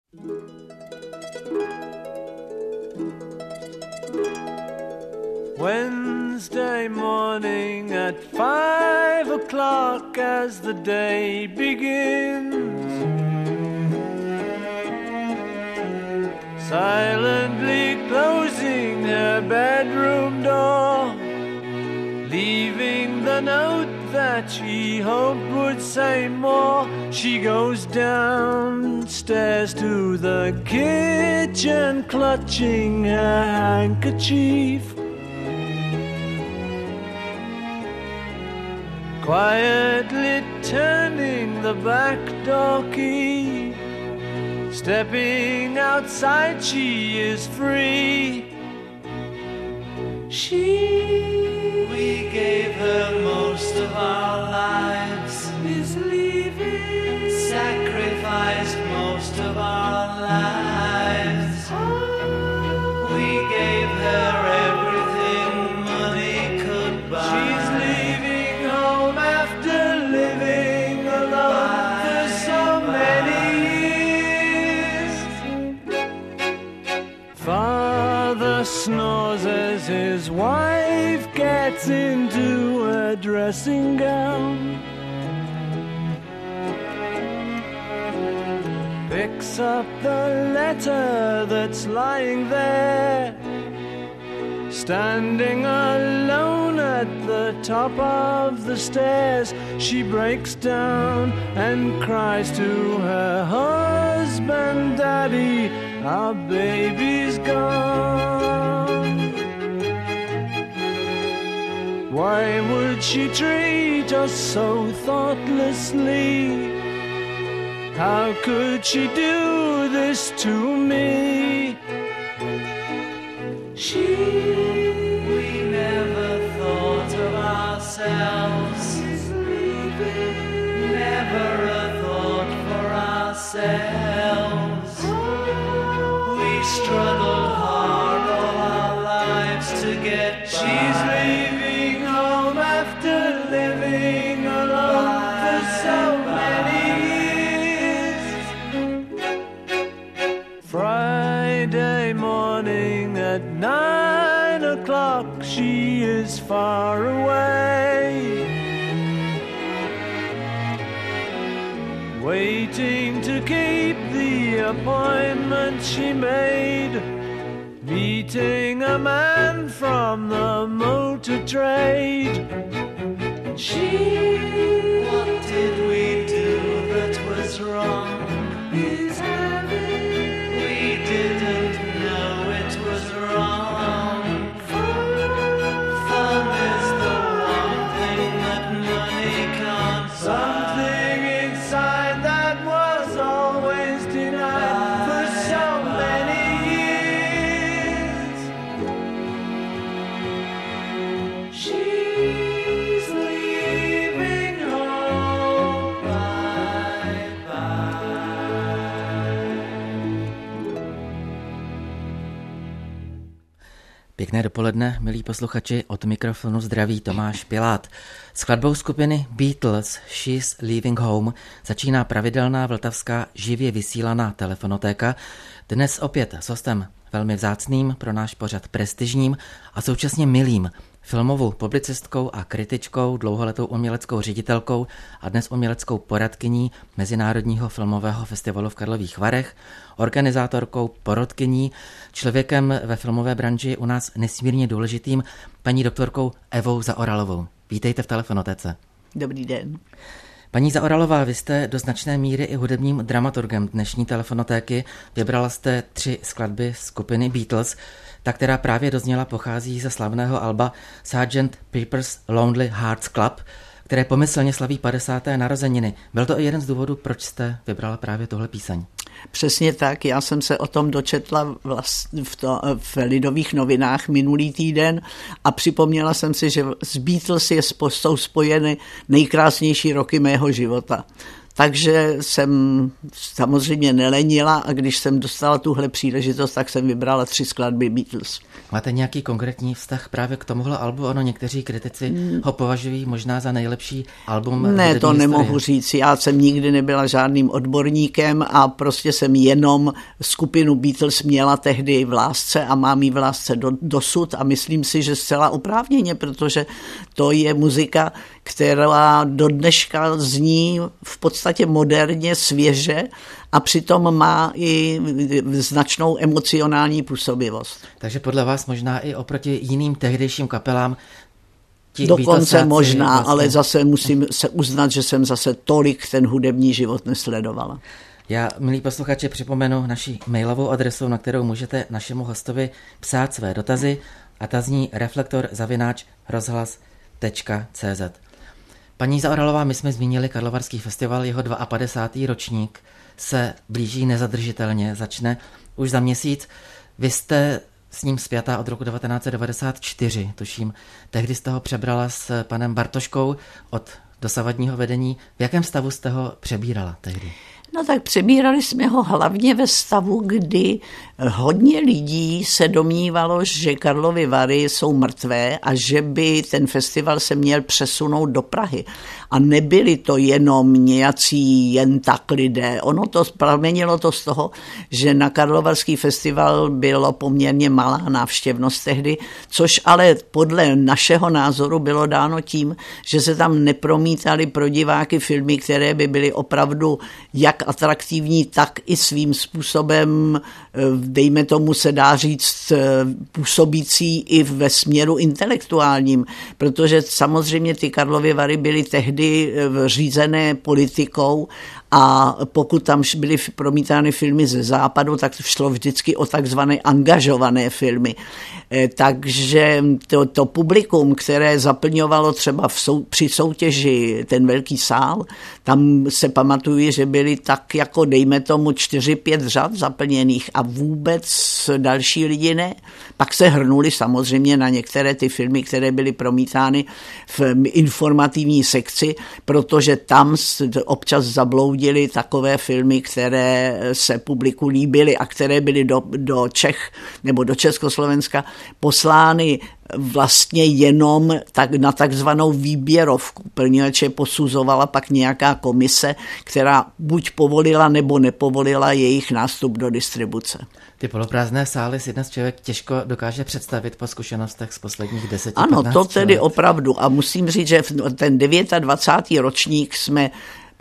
Wednesday morning at 5 o'clock as the day begins, silently closing her bedroom door, leaving the note that she hoped would say more. She goes downstairs to the kitchen, clutching her handkerchief, quietly turning the back door key. Stepping outside, she is free. We gave her most of our lives, is leaving, sacrificed most of our lives. We gave her everything money could buy. She's leaving home after living alone for so many years. Father snores as his wife gets into a dressing gown, picks up the letter that's lying there, standing alone at the top of the stairs. She breaks down and cries to her husband, "Daddy, our baby's gone." Why would she treat us so thoughtlessly? How could she do this to me? We never thought of ourselves, never a thought for ourselves. We struggled hard all our lives to get by. She's leaving home after living alone for so many years. Friday morning at 9 o'clock, she is far away, waiting to keep the appointment she made, meeting a man from the motor trade. What did we do that was wrong? He's having. We didn't know it was wrong. Fun is the one thing that money can't buy. Something inside that was always denied for so many years. She's leaving home, bye-bye. Pěkné dopoledne, milí posluchači, od mikrofonu zdraví Tomáš Pilát. Skladbou skupiny Beatles She's Leaving Home začíná pravidelná vltavská živě vysílaná telefonotéka. Dnes opět s hostem velmi vzácným, pro náš pořad prestižním a současně milým, filmovou publicistkou a kritičkou, dlouholetou uměleckou ředitelkou a dnes uměleckou poradkyní Mezinárodního filmového festivalu v Karlových Varech, organizátorkou, porodkyní, člověkem ve filmové branži u nás nesmírně důležitým, paní doktorkou Evou Zaoralovou. Vítejte v telefonotéce. Dobrý den. Paní Zaoralová, vy jste do značné míry i hudebním dramaturgem dnešní telefonotéky. Vybrala jste 3 skladby skupiny Beatles. Ta, která právě dozněla, pochází ze slavného alba Sgt. Pepper's Lonely Hearts Club, které pomyslně slaví 50. narozeniny. Byl to i jeden z důvodů, proč jste vybrala právě tuhle píseň? Přesně tak, já jsem se o tom dočetla v Lidových novinách minulý týden a připomněla jsem si, že s Beatles jsou spojeny nejkrásnější roky mého života. takže jsem samozřejmě nelenila a když jsem dostala tuhle příležitost, tak jsem vybrala 3 skladby Beatles. Máte nějaký konkrétní vztah právě k tomuhle albu? Ono, někteří kritici ho považují možná za nejlepší album. Ne, to nemohu říct. Já jsem nikdy nebyla žádným odborníkem a prostě jsem jenom skupinu Beatles měla tehdy v lásce a mám ji v lásce dosud a myslím si, že zcela oprávněně, protože to je muzika, která do dneška zní v podstatě moderně, svěže a přitom má i značnou emocionální působivost. Takže podle vás možná i oproti jiným tehdejším kapelám dokonce možná, vlastně... ale zase musím se uznat, že jsem zase tolik ten hudební život nesledovala. Já, milí posluchači, připomenu naši mailovou adresu, na kterou můžete našemu hostovi psát své dotazy a ta zní reflektor@rozhlas.cz. Paní Zaoralová, my jsme zmínili Karlovarský festival, jeho 52. ročník se blíží nezadržitelně, začne už za měsíc. Vy jste s ním spjatá od roku 1994, tuším. Tehdy jste ho přebrala s panem Bartoškou od dosavadního vedení. V jakém stavu jste ho přebírala tehdy? No tak přebírali jsme ho hlavně ve stavu, kdy hodně lidí se domnívalo, že Karlovy Vary jsou mrtvé a že by ten festival se měl přesunout do Prahy. A nebyli to jenom nějací jen tak lidé. Ono to pramenilo to z toho, že na Karlovarský festival bylo poměrně malá návštěvnost tehdy, což ale podle našeho názoru bylo dáno tím, že se tam nepromítaly pro diváky filmy, které by byly opravdu jak atraktivní, tak i svým způsobem, dejme tomu se dá říct, působící i ve směru intelektuálním, protože samozřejmě ty Karlovy Vary byly tehdy řízené politikou a pokud tam byly promítány filmy ze západu, tak šlo vždycky o takzvané angažované filmy. Takže to publikum, které zaplňovalo třeba při soutěži ten velký sál, tam se pamatuju, že byly tak jako dejme tomu 4-5 řad zaplněných a vůbec další lidi ne. Pak se hrnuli samozřejmě na některé ty filmy, které byly promítány v informativní sekci, protože tam občas zabloudily takové filmy, které se publiku líbily a které byly do Čech nebo do Československa poslány vlastně jenom na takzvanou výběrovku, poněvadž je posuzovala pak nějaká komise, která buď povolila nebo nepovolila jejich nástup do distribuce. Ty poloprázdné sály si dnes člověk těžko dokáže představit po zkušenostech z posledních 10-15 Ano, to tedy let. Opravdu. A musím říct, že ten 29. ročník jsme,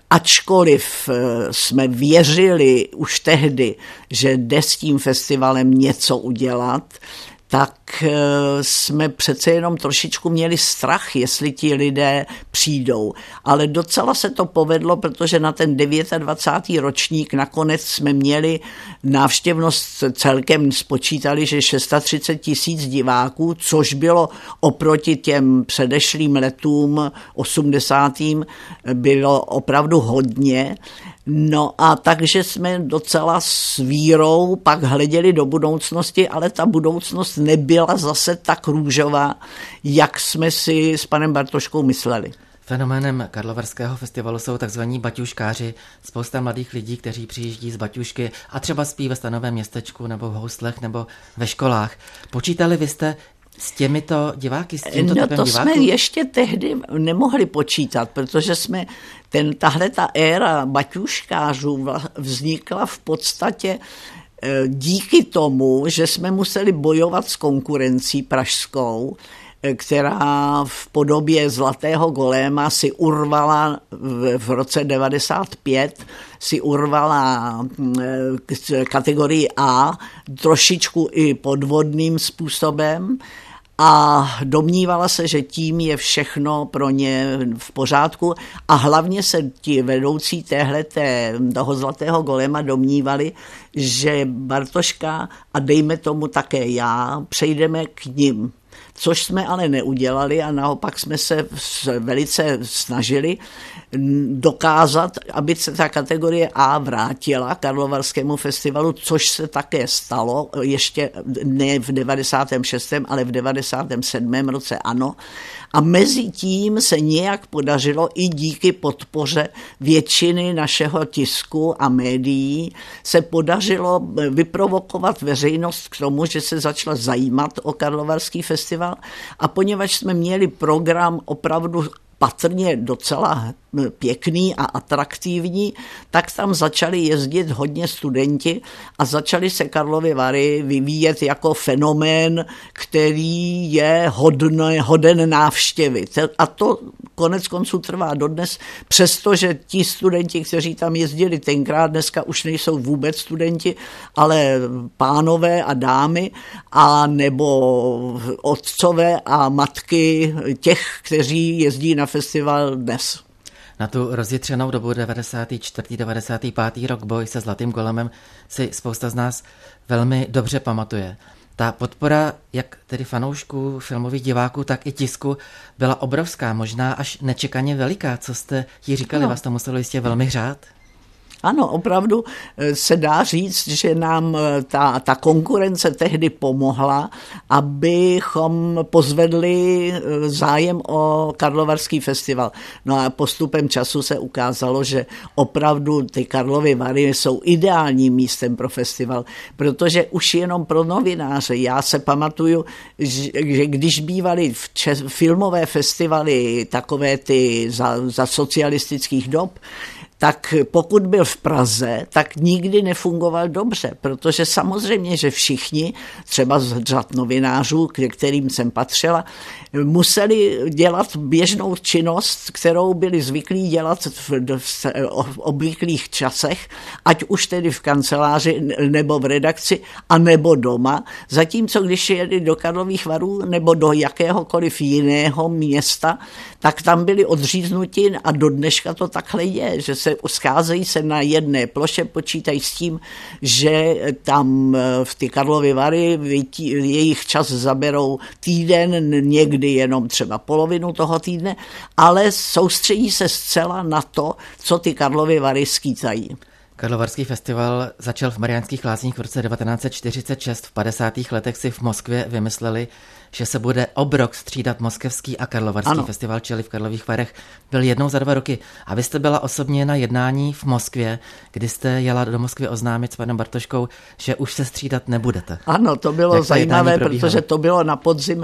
ačkoliv jsme věřili už tehdy, že jde s tím festivalem něco udělat, tak jsme přece jenom trošičku měli strach, jestli ti lidé přijdou. Ale docela se to povedlo, protože na ten 29. ročník nakonec jsme měli návštěvnost celkem spočítali, že 630 000 diváků, což bylo oproti těm předešlým letům 80. bylo opravdu hodně. No a takže jsme docela s vírou pak hleděli do budoucnosti, ale ta budoucnost nebyla zase tak růžová, jak jsme si s panem Bartoškou mysleli. Fenoménem Karlovarského festivalu jsou takzvaní baťuškáři, spousta mladých lidí, kteří přijíždí z baťušky a třeba spí ve stanovém městečku nebo v houslech nebo ve školách. Počítali vy jste s těmito diváky, s tímto typem to diváků? Jsme ještě tehdy nemohli počítat, protože jsme tahleta éra baťuškářů vznikla v podstatě díky tomu, že jsme museli bojovat s konkurencí pražskou, která v podobě Zlatého goléma si urvala v roce 95, si urvala kategorii A trošičku i podvodným způsobem a domnívala se, že tím je všechno pro ně v pořádku a hlavně se ti vedoucí toho Zlatého goléma domnívali, že Bartoška a dejme tomu také já přejdeme k nim. což jsme ale neudělali a naopak jsme se velice snažili dokázat, aby se ta kategorie A vrátila Karlovarskému festivalu, což se také stalo, ještě ne v 96., ale v 97. roce ano. A mezi tím se nějak podařilo i díky podpoře většiny našeho tisku a médií se podařilo vyprovokovat veřejnost k tomu, že se začala zajímat o Karlovarský festival a poněvadž jsme měli program opravdu patrně docela pěkný a atraktivní, tak tam začali jezdit hodně studenti a začali se Karlovy Vary vyvíjet jako fenomén, který je hoden návštěvy. A to konec konců trvá dodnes, přestože ti studenti, kteří tam jezdili tenkrát, dneska už nejsou vůbec studenti, ale pánové a dámy, a nebo otcové a matky těch, kteří jezdí na festival dnes. Na tu rozjitřenou dobu 94. 95. rok boj se Zlatým golemem si spousta z nás velmi dobře pamatuje. Ta podpora, jak tedy fanoušků, filmových diváků, tak i tisku, byla obrovská, možná až nečekaně veliká. Co jste jí říkali, vás to muselo jistě velmi hřát? Ano, opravdu se dá říct, že nám ta konkurence tehdy pomohla, abychom pozvedli zájem o Karlovarský festival. No a postupem času se ukázalo, že opravdu ty Karlovy Vary jsou ideálním místem pro festival, protože už jenom pro novináře. Já se pamatuju, že když bývaly filmové festivaly takové ty za socialistických dob, tak pokud byl v Praze, tak nikdy nefungoval dobře, protože samozřejmě, že všichni, třeba z řad novinářů, k kterým jsem patřila, museli dělat běžnou činnost, kterou byli zvyklí dělat v obvyklých časech, ať už tedy v kanceláři nebo v redakci, a nebo doma, zatímco když jeli do Karlových Varů nebo do jakéhokoliv jiného města, tak tam byli odříznuti a do dneška to takhle je, že se scházejí se na jedné ploše, počítají s tím, že tam v ty Karlovy Vary jejich čas zaberou týden, někdy jenom třeba polovinu toho týdne, ale soustředí se zcela na to, co ty Karlovy Vary skýtají. Karlovarský festival začal v Mariánských Lázních v roce 1946. V 50. letech si v Moskvě vymysleli, že se bude obrok střídat moskevský a Karlovarský festival, čili v Karlových Varech byl jednou za 2 roky. A vy jste byla osobně na jednání v Moskvě, kdy jste jela do Moskvy oznámit s panem Bartoškou, že už se střídat nebudete. Ano, to bylo zajímavé, protože to bylo na podzim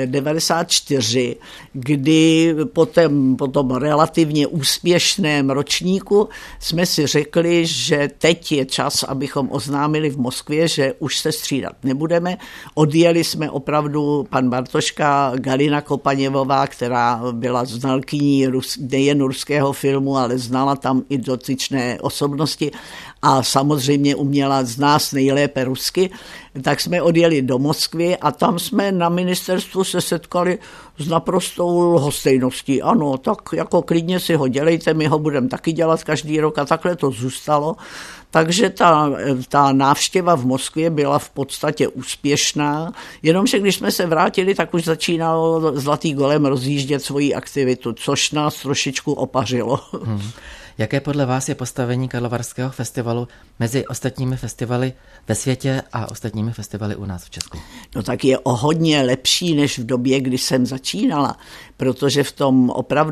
94, kdy po tom relativně úspěšném ročníku jsme si řekli, že teď je čas, abychom oznámili v Moskvě, že už se střídat nebudeme. Odjeli jsme opravdu pan Bartoška, Galina Kopaněvová, která byla znalkyní nejen ruského filmu, ale znala tam i dotyčné osobnosti a samozřejmě uměla z nás nejlépe rusky, tak jsme odjeli do Moskvy a tam jsme na ministerstvu se setkali s naprostou lhostejností. Ano, tak jako klidně si ho dělejte, my ho budeme taky dělat každý rok a takhle to zůstalo. Takže ta návštěva v Moskvě byla v podstatě úspěšná, jenomže když jsme se vrátili, tak už začínal Zlatý golem rozjíždět svoji aktivitu, což nás trošičku opařilo. Jaké podle vás je postavení Karlovarského festivalu mezi ostatními festivaly ve světě a ostatními festivaly u nás v Česku? No tak je o hodně lepší než v době, kdy jsem začínala, protože v tom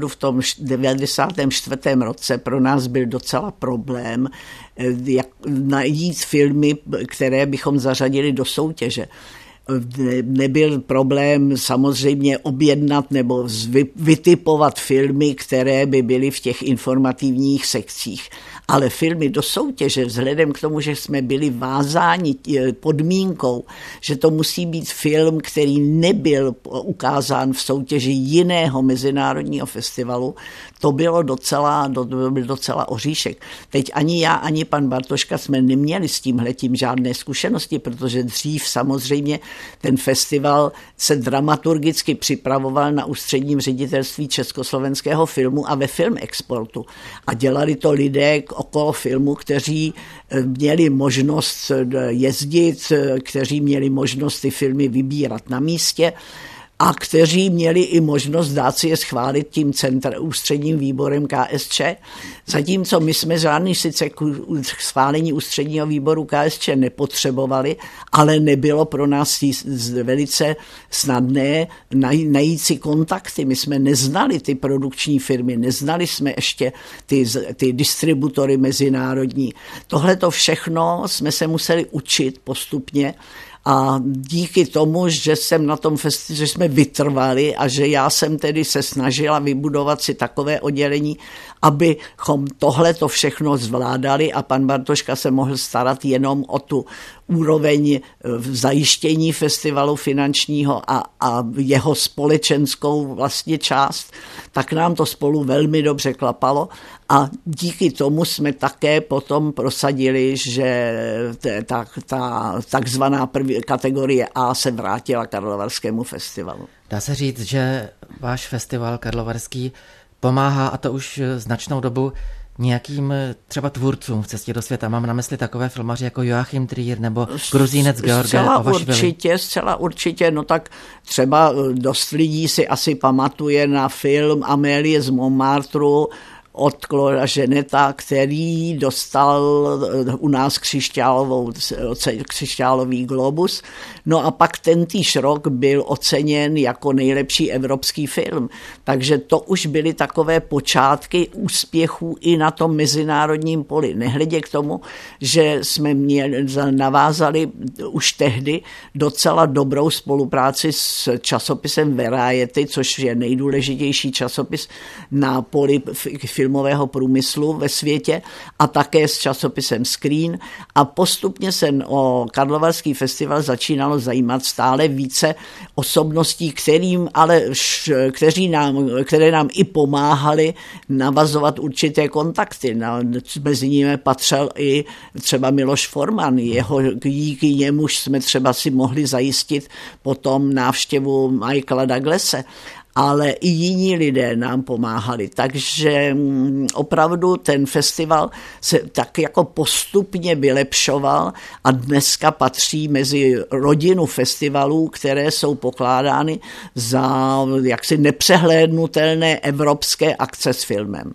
94. roce pro nás byl docela problém jak najít filmy, které bychom zařadili do soutěže. Nebyl problém samozřejmě objednat nebo vytipovat filmy, které by byly v těch informativních sekcích. Ale filmy do soutěže, vzhledem k tomu, že jsme byli vázáni podmínkou, že to musí být film, který nebyl ukázán v soutěži jiného mezinárodního festivalu, to byl docela oříšek. Teď ani já, ani pan Bartoška jsme neměli s tímhletím žádné zkušenosti, protože dřív samozřejmě ten festival se dramaturgicky připravoval na ústředním ředitelství Československého filmu a ve Filmexportu. A dělali to lidé okolo filmu, kteří měli možnost jezdit, kteří měli možnost ty filmy vybírat na místě. a kteří měli i možnost dát si je schválit tím ústředním výborem KSČ. Zatímco my jsme žádný sice schválení ústředního výboru KSČ nepotřebovali, ale nebylo pro nás velice snadné najít si kontakty. My jsme neznali ty produkční firmy, neznali jsme ještě ty distributory mezinárodní. Tohle to všechno jsme se museli učit postupně. A díky tomu, že jsem na tom že jsme vytrvali a že já jsem tedy se snažila vybudovat si takové oddělení, abychom tohleto všechno zvládali a pan Bartoška se mohl starat jenom o tu úroveň zajištění festivalu finančního a jeho společenskou vlastně část, tak nám to spolu velmi dobře klapalo a díky tomu jsme také potom prosadili, že ta takzvaná kategorie A se vrátila Karlovarskému festivalu. Dá se říct, že váš festival karlovarský pomáhá, a to už značnou dobu, nějakým třeba tvůrcům v cestě do světa. Mám na mysli takové filmaři jako Joachim Trier nebo Gruzínec George Ovašvili. Zcela určitě, no tak třeba dost lidí si asi pamatuje na film Amélie z Montmartru od Claude'a Jeanetta, který dostal u nás křišťálový globus. No a pak tentýž rok byl oceněn jako nejlepší evropský film. Takže to už byly takové počátky úspěchů i na tom mezinárodním poli. Nehledě k tomu, že jsme navázali už tehdy docela dobrou spolupráci s časopisem Variety, což je nejdůležitější časopis na poli filmového průmyslu ve světě a také s časopisem Screen a postupně se o Karlovarský festival začínalo zajímat stále více osobností, které nám i pomáhali navazovat určité kontakty. Mezi nimi patřil i třeba Miloš Forman, díky němuž jsme třeba si mohli zajistit potom návštěvu Michaela Douglase. Ale i jiní lidé nám pomáhali. Takže opravdu ten festival se tak jako postupně vylepšoval a dneska patří mezi rodinu festivalů, které jsou pokládány za jaksi nepřehlédnutelné evropské akce s filmem.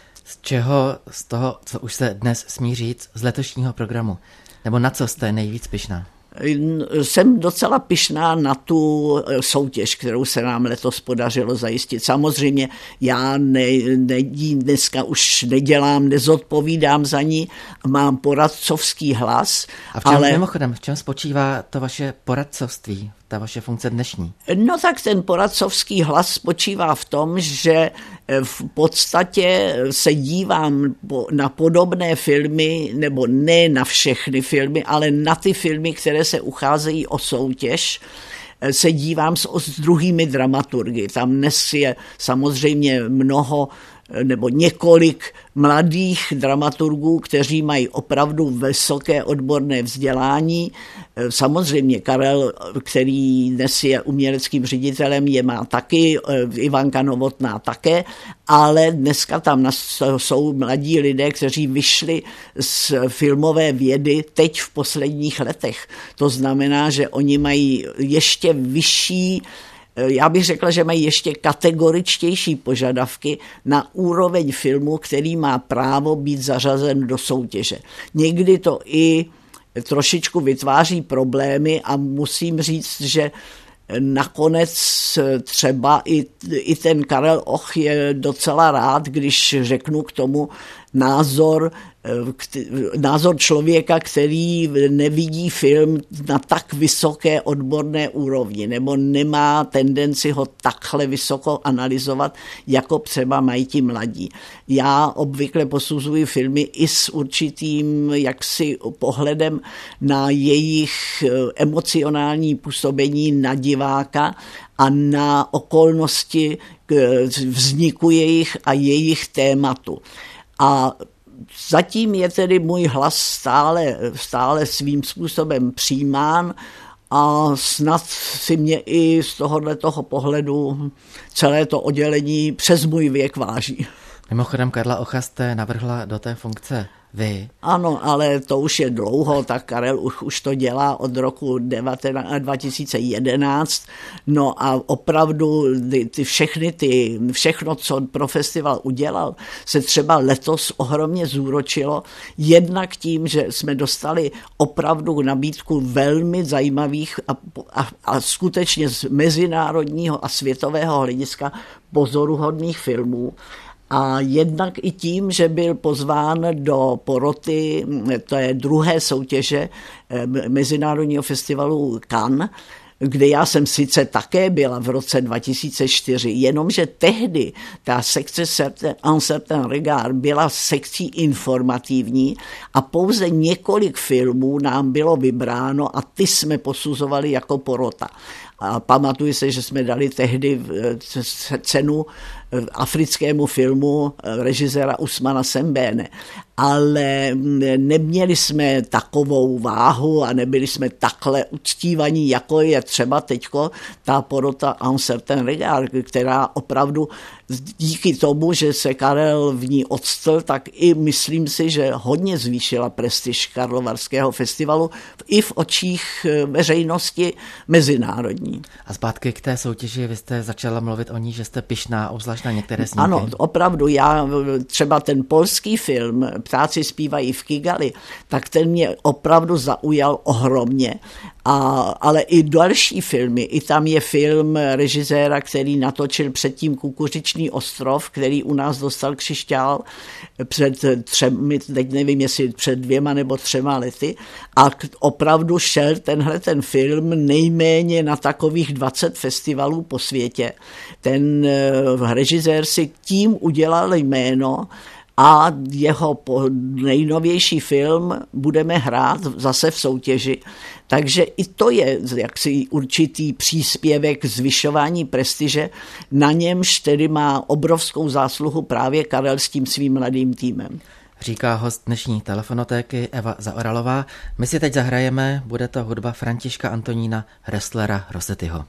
Z toho, co už se dnes smí říct, z letošního programu? Nebo na co jste nejvíc pyšná? Jsem docela pyšná na tu soutěž, kterou se nám letos podařilo zajistit. Samozřejmě já dneska už nezodpovídám za ní, mám poradcovský hlas. A mimochodem, v čem spočívá to vaše poradcovství, ta vaše funkce dnešní? No tak ten poradcovský hlas spočívá v tom, že v podstatě se dívám na podobné filmy, nebo ne na všechny filmy, ale na ty filmy, které se ucházejí o soutěž, se dívám s druhými dramaturgy. Tam dnes je samozřejmě mnoho nebo několik mladých dramaturgů, kteří mají opravdu vysoké odborné vzdělání. Samozřejmě Karel, který dnes je uměleckým ředitelem, je má taky, Ivanka Novotná také, ale dneska tam jsou mladí lidé, kteří vyšli z filmové vědy teď v posledních letech. To znamená, že oni mají ještě vyšší, já bych řekla, že mají ještě kategoričtější požadavky na úroveň filmu, který má právo být zařazen do soutěže. Někdy to i trošičku vytváří problémy a musím říct, že nakonec třeba i ten Karel Och je docela rád, když řeknu k tomu názor člověka, který nevidí film na tak vysoké odborné úrovni nebo nemá tendenci ho takhle vysoko analyzovat, jako třeba mají ti mladí. Já obvykle posuzuji filmy i s určitým jaksi pohledem na jejich emocionální působení na diváka a na okolnosti vzniku jejich a jejich tématu. A zatím je tedy můj hlas stále svým způsobem přijímán a snad si mě i z tohoto pohledu celé to oddělení přes můj věk váží. Mimochodem Karla Ocha jste navrhla do té funkce vy. Ano, ale to už je dlouho, tak Karel už to dělá od roku 2011. No a opravdu všechno, co pro festival udělal, se třeba letos ohromně zúročilo. Jednak tím, že jsme dostali opravdu nabídku velmi zajímavých a skutečně z mezinárodního a světového hlediska pozoruhodných filmů. A jednak i tím, že byl pozván do poroty, to je druhé soutěže Mezinárodního festivalu Cannes, kde já jsem sice také byla v roce 2004, jenomže tehdy ta sekce Un certain regard byla sekcí informativní a pouze několik filmů nám bylo vybráno a ty jsme posuzovali jako porota. A pamatuju se, že jsme dali tehdy cenu africkému filmu režiséra Ousmana Sembéne, ale neměli jsme takovou váhu a nebyli jsme takhle uctívaní, jako je třeba teďko ta porota Un certain regard, která opravdu díky tomu, že se Karel v ní odstl, tak i myslím si, že hodně zvýšila prestiž Karlovarského festivalu i v očích veřejnosti mezinárodní. A zpátky k té soutěži, vy jste začala mluvit o ní, že jste pyšná, obzvlášť na některé snímky. Ano, opravdu, já třeba ten polský film Ptáci zpívají v Kigali, tak ten mě opravdu zaujal ohromně. Ale i další filmy. I tam je film režiséra, který natočil předtím Kukuřičný ostrov, který u nás dostal křišťál před teď nevím, jestli před 2 nebo 3 lety. A opravdu šel ten film nejméně na takových 20 festivalů po světě. Ten režisér si tím udělal jméno a jeho nejnovější film budeme hrát zase v soutěži. Takže i to je jaksi určitý příspěvek k zvyšování prestiže, na němž tedy má obrovskou zásluhu právě Karel s tím svým mladým týmem. Říká host dnešní telefonotéky Eva Zaoralová. My si teď zahrajeme, bude to hudba Františka Antonína Resslera Rossettiho.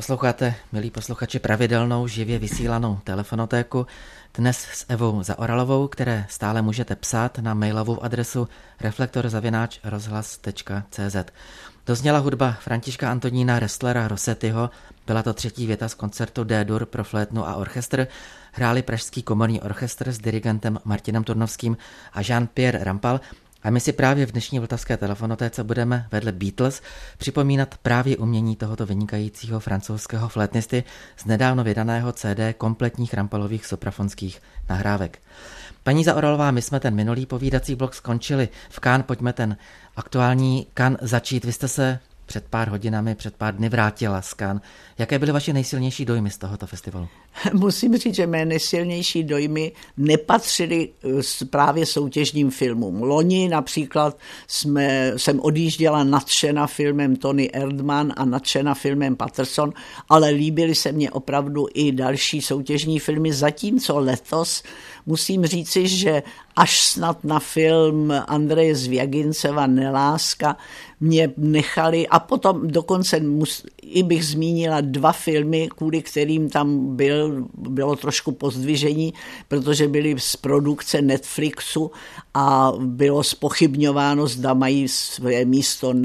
Posloucháte, milí posluchači, pravidelnou živě vysílanou telefonotéku. Dnes s Evou Zaoralovou, které stále můžete psát na mailovou adresu reflektor@rozhlas.cz. Dozněla hudba Františka Antonína Restlera Rossettiho, byla to třetí věta z koncertu D-dur pro flétnu a orchestr, hráli Pražský komorní orchestr s dirigentem Martinem Turnovským a Jean-Pierre Rampal. A my si právě v dnešní vltavské telefonotéce budeme vedle Beatles připomínat právě umění tohoto vynikajícího francouzského flétnisty z nedávno vydaného CD kompletních Rampalových soprafonských nahrávek. Paní Zaoralová, my jsme ten minulý povídací blok skončili v Cannes, pojďme ten aktuální Cannes začít. Vy jste se před pár hodinami, před pár dny vrátila z Cannes. Jaké byly vaše nejsilnější dojmy z tohoto festivalu? Musím říct, že mé nejsilnější dojmy nepatřily právě soutěžním filmům. Loni například jsem odjížděla nadšena filmem Tony Erdmann a nadšena filmem Patterson, ale líbily se mně opravdu i další soutěžní filmy, zatímco letos musím říci, že až snad na film Andreje Zvěginceva Neláska mě nechali, a potom dokonce i bych zmínila 2 filmy, kvůli kterým tam bylo trošku pozdvižení, protože byly z produkce Netflixu a bylo zpochybňováno, zda mají své místo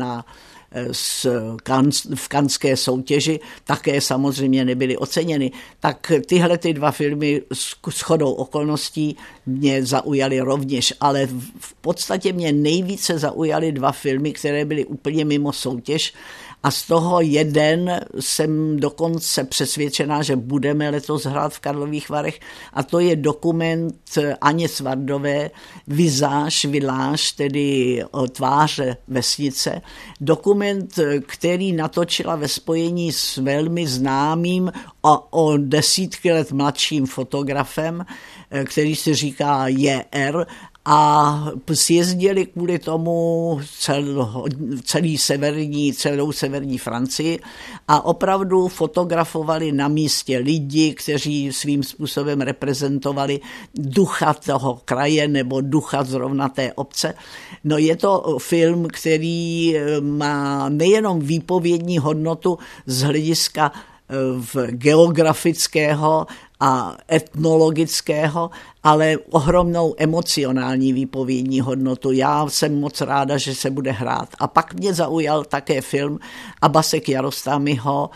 v Canneské soutěži, také samozřejmě nebyly oceněny. Tak tyhle 2 filmy shodou okolností mě zaujaly rovněž, ale v podstatě mě nejvíce zaujaly 2 filmy, které byly úplně mimo soutěž, a z toho jeden jsem dokonce přesvědčená, že budeme letos hrát v Karlových Varech, a to je dokument Aně Svardové Village, tedy Tváře vesnice. Dokument, který natočila ve spojení s velmi známým a o desítky let mladším fotografem, který se říká J.R., a sjezdili kvůli tomu celou severní Francii a opravdu fotografovali na místě lidi, kteří svým způsobem reprezentovali ducha toho kraje nebo ducha zrovna té obce. No, je to film, který má nejenom výpovědní hodnotu z hlediska geografického a etnologického, ale ohromnou emocionální výpovědní hodnotu. Já jsem moc ráda, že se bude hrát. A pak mě zaujal také film Abbase Kiarostamiho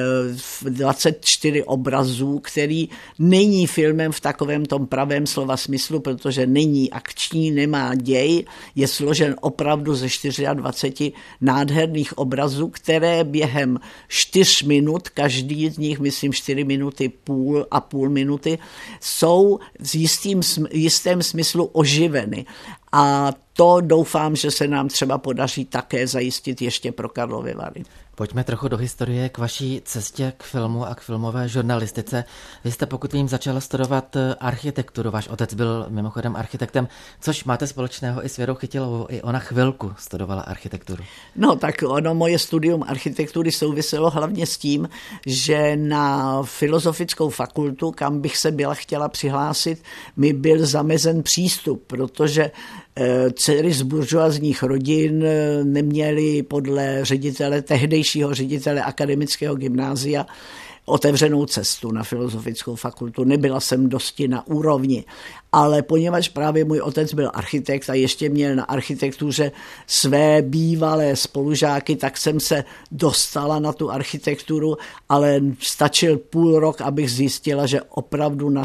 24 obrazů, který není filmem v takovém tom pravém slova smyslu, protože není akční, nemá děj, je složen opravdu ze 24 nádherných obrazů, které během 4 minut, každý z nich, myslím 4 minuty půl minuty, jsou v jistém smyslu oživeny. A to doufám, že se nám třeba podaří také zajistit ještě pro Karlovy Vary. Pojďme trochu do historie k vaší cestě k filmu a k filmové žurnalistice. Vy jste, pokud vím, začala studovat architekturu. Váš otec byl mimochodem architektem, což máte společného i s Věrou Chytilovou. I ona chvilku studovala architekturu. No tak moje studium architektury souviselo hlavně s tím, že na filozofickou fakultu, kam bych se byla chtěla přihlásit, mi byl zamezen přístup, protože dcery z buržoazních rodin neměly podle tehdejšího ředitele akademického gymnázia otevřenou cestu na filozofickou fakultu. Nebyla jsem dosti na úrovni. Ale poněvadž právě můj otec byl architekt a ještě měl na architektuře své bývalé spolužáky, tak jsem se dostala na tu architekturu, ale stačil půl rok, abych zjistila, že opravdu na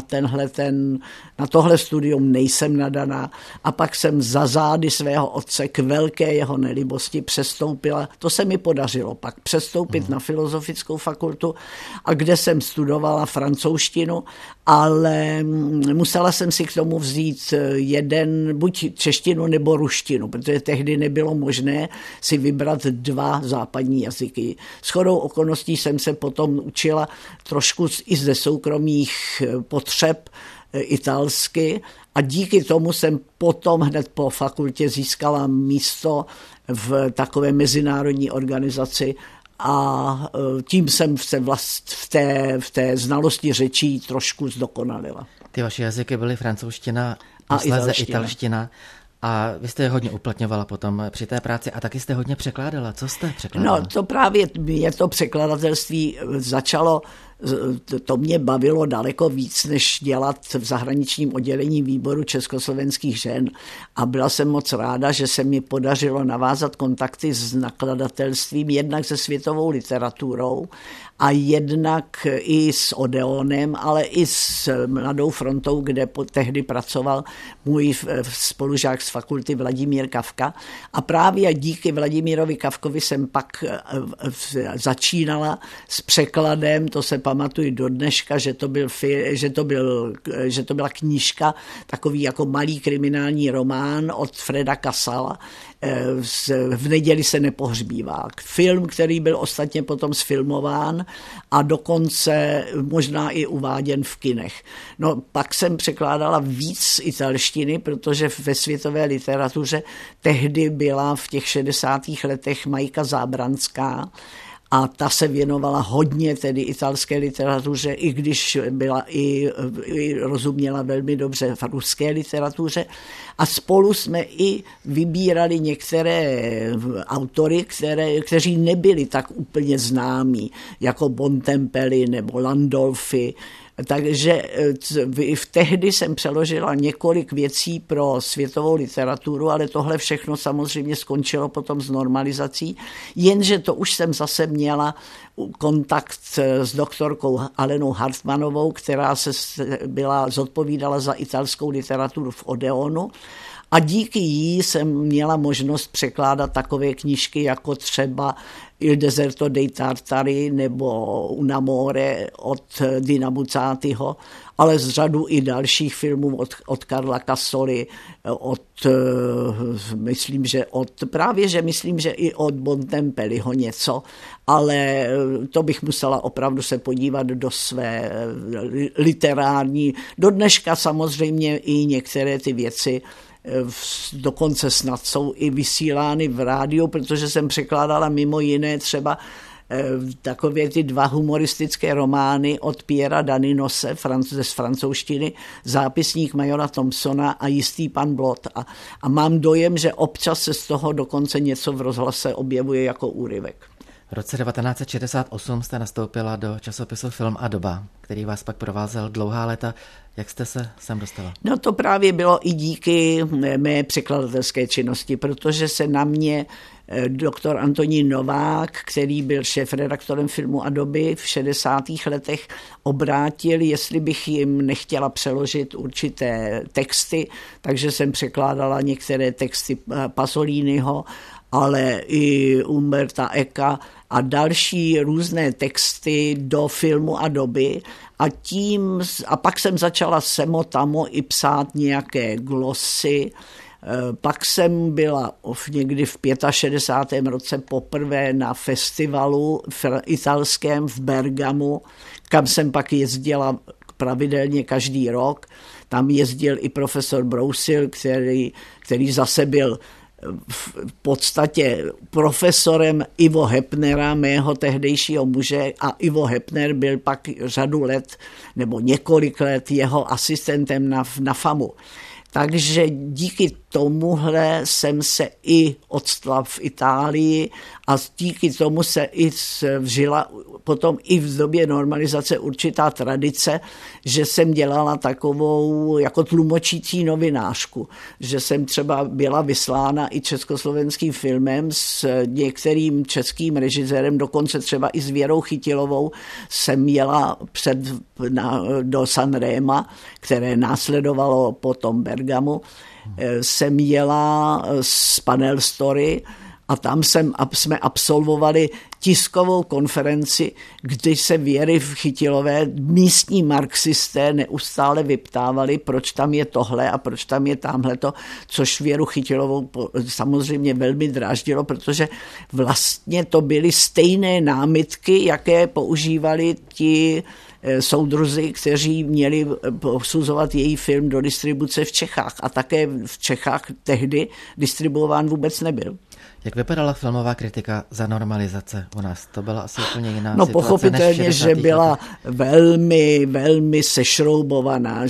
tohle studium nejsem nadaná. A pak jsem za zády svého otce k velké jeho nelibosti přestoupila. To se mi podařilo pak přestoupit na filozofickou fakultu, a kde jsem studovala francouzštinu, ale musela jsem si k tomu vzít buď češtinu nebo ruštinu, protože tehdy nebylo možné si vybrat 2 západní jazyky. Shodou okolností jsem se potom učila trošku i ze soukromých potřeb italsky a díky tomu jsem potom hned po fakultě získala místo v takové mezinárodní organizaci a tím jsem se v té znalosti řečí trošku zdokonalila. Ty vaše jazyky byly francouzština a italština. A vy jste je hodně uplatňovala potom při té práci a taky jste hodně překládala. Co jste překládala? No to právě mě to překladatelství začalo, to mě bavilo daleko víc, než dělat v zahraničním oddělení výboru československých žen. A byla jsem moc ráda, že se mi podařilo navázat kontakty s nakladatelstvím, jednak se světovou literaturou a jednak i s Odeonem, ale i s Mladou frontou, kde tehdy pracoval můj spolužák z fakulty Vladimír Kafka. A právě díky Vladimírovi Kafkovi jsem pak začínala s překladem, to se pamatuju do dneška, že to byla knížka, takový jako malý kriminální román od Freda Kasala. V neděli se nepohřbívá. Film, který byl ostatně potom sfilmován a dokonce možná i uváděn v kinech. No pak jsem překládala víc z italštiny, protože ve světové literatuře tehdy byla v těch 60. letech Majka Zábranská, a ta se věnovala hodně tedy italské literatuře, i když byla i rozuměla velmi dobře v ruské literatuře. A spolu jsme i vybírali některé autory, kteří nebyli tak úplně známí, jako Bontempelli nebo Landolfi. Takže tehdy jsem přeložila několik věcí pro světovou literaturu, ale tohle všechno samozřejmě skončilo potom s normalizací, jenže to už jsem zase měla kontakt s doktorkou Alenou Hartmanovou, která zodpovídala za italskou literaturu v Odeonu. A díky jí jsem měla možnost překládat takové knížky jako třeba Il deserto dei Tartari nebo Unamore od Dina Buzzatiho, ale z řadu i dalších filmů od Karla Casoli, myslím, že i od Bontempelliho něco, ale to bych musela opravdu se podívat do své literární. Do dneška samozřejmě i některé ty věci dokonce snad jsou i vysílány v rádiu, protože jsem překládala mimo jiné třeba takové ty 2 humoristické romány od Piera Daninose z francouzštiny, Zápisník majora Thompsona a Jistý pan Blot. A mám dojem, že občas se z toho dokonce něco v rozhlase objevuje jako úryvek. V roce 1968 jste nastoupila do časopisu Film a doba, který vás pak provázel dlouhá léta. Jak jste se sem dostala? No to právě bylo i díky mé překladatelské činnosti, protože se na mě doktor Antonín Novák, který byl šéfredaktorem Filmu a doby v 60. letech, obrátil, jestli bych jim nechtěla přeložit určité texty, takže jsem překládala některé texty Pasoliniho, ale i Umberta Ecka a další různé texty do Filmu a doby a pak jsem začala semo-tamo i psát nějaké glosy. Pak jsem byla někdy v 65. roce poprvé na festivalu italském v Bergamu, kam jsem pak jezdila pravidelně každý rok. Tam jezdil i profesor Brousil, který zase byl v podstatě profesorem Ivo Hepnera, mého tehdejšího muže, a Ivo Hepner byl pak řadu let nebo několik let jeho asistentem na FAMu. Takže díky tomuhle jsem se i odstala v Itálii a díky tomu se i vžila potom i v době normalizace určitá tradice, že jsem dělala takovou jako tlumočící novinářku, že jsem třeba byla vyslána i československým filmem s některým českým režisérem, dokonce třeba i s Věrou Chytilovou jsem jela do Sanrema, které následovalo potom Bergamu, jsem jela z Panel Story a tam jsme absolvovali tiskovou konferenci, kdy se Věry Chytilové místní marxisté neustále vyptávali, proč tam je tohle a proč tam je tamhleto, což Věru Chytilovou samozřejmě velmi dráždilo, protože vlastně to byly stejné námitky, jaké používali ti soudruzi, kteří měli posuzovat její film do distribuce v Čechách. A také v Čechách tehdy distribuován vůbec nebyl. Jak vypadala filmová kritika za normalizace u nás? To byla asi úplně jiná No situace pochopitelně, než že byla velmi, velmi sešroubovaná,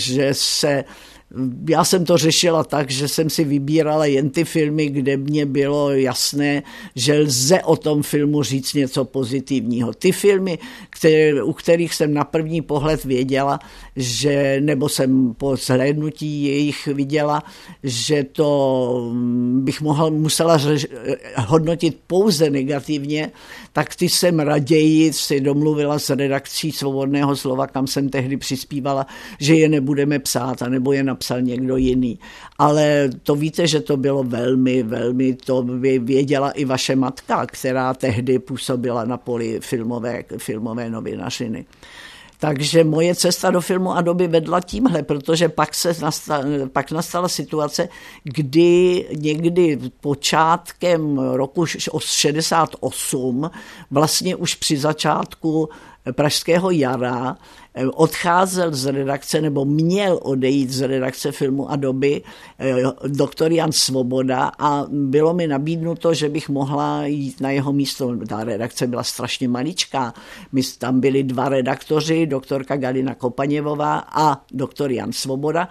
já jsem to řešila tak, že jsem si vybírala jen ty filmy, kde mě bylo jasné, že lze o tom filmu říct něco pozitivního. Ty filmy, u kterých jsem na první pohled věděla, nebo jsem po zhlédnutí jejich viděla, že to bych musela hodnotit pouze negativně, tak ty jsem raději si domluvila s redakcí Svobodného slova, kam jsem tehdy přispívala, že je nebudeme psát, anebo je napsal někdo jiný. Ale to víte, že to bylo velmi, velmi, to by věděla i vaše matka, která tehdy působila na poli filmové novinařiny. Takže moje cesta do filmu a doby vedla tímhle, protože pak nastala situace, kdy někdy počátkem roku 68, vlastně už při začátku Pražského jara, odcházel z redakce, nebo měl odejít z redakce Filmu a doby doktor Jan Svoboda a bylo mi nabídnuto, že bych mohla jít na jeho místo. Ta redakce byla strašně maličká. Tam byli 2 redaktoři, doktorka Galina Kopaněvová a doktor Jan Svoboda.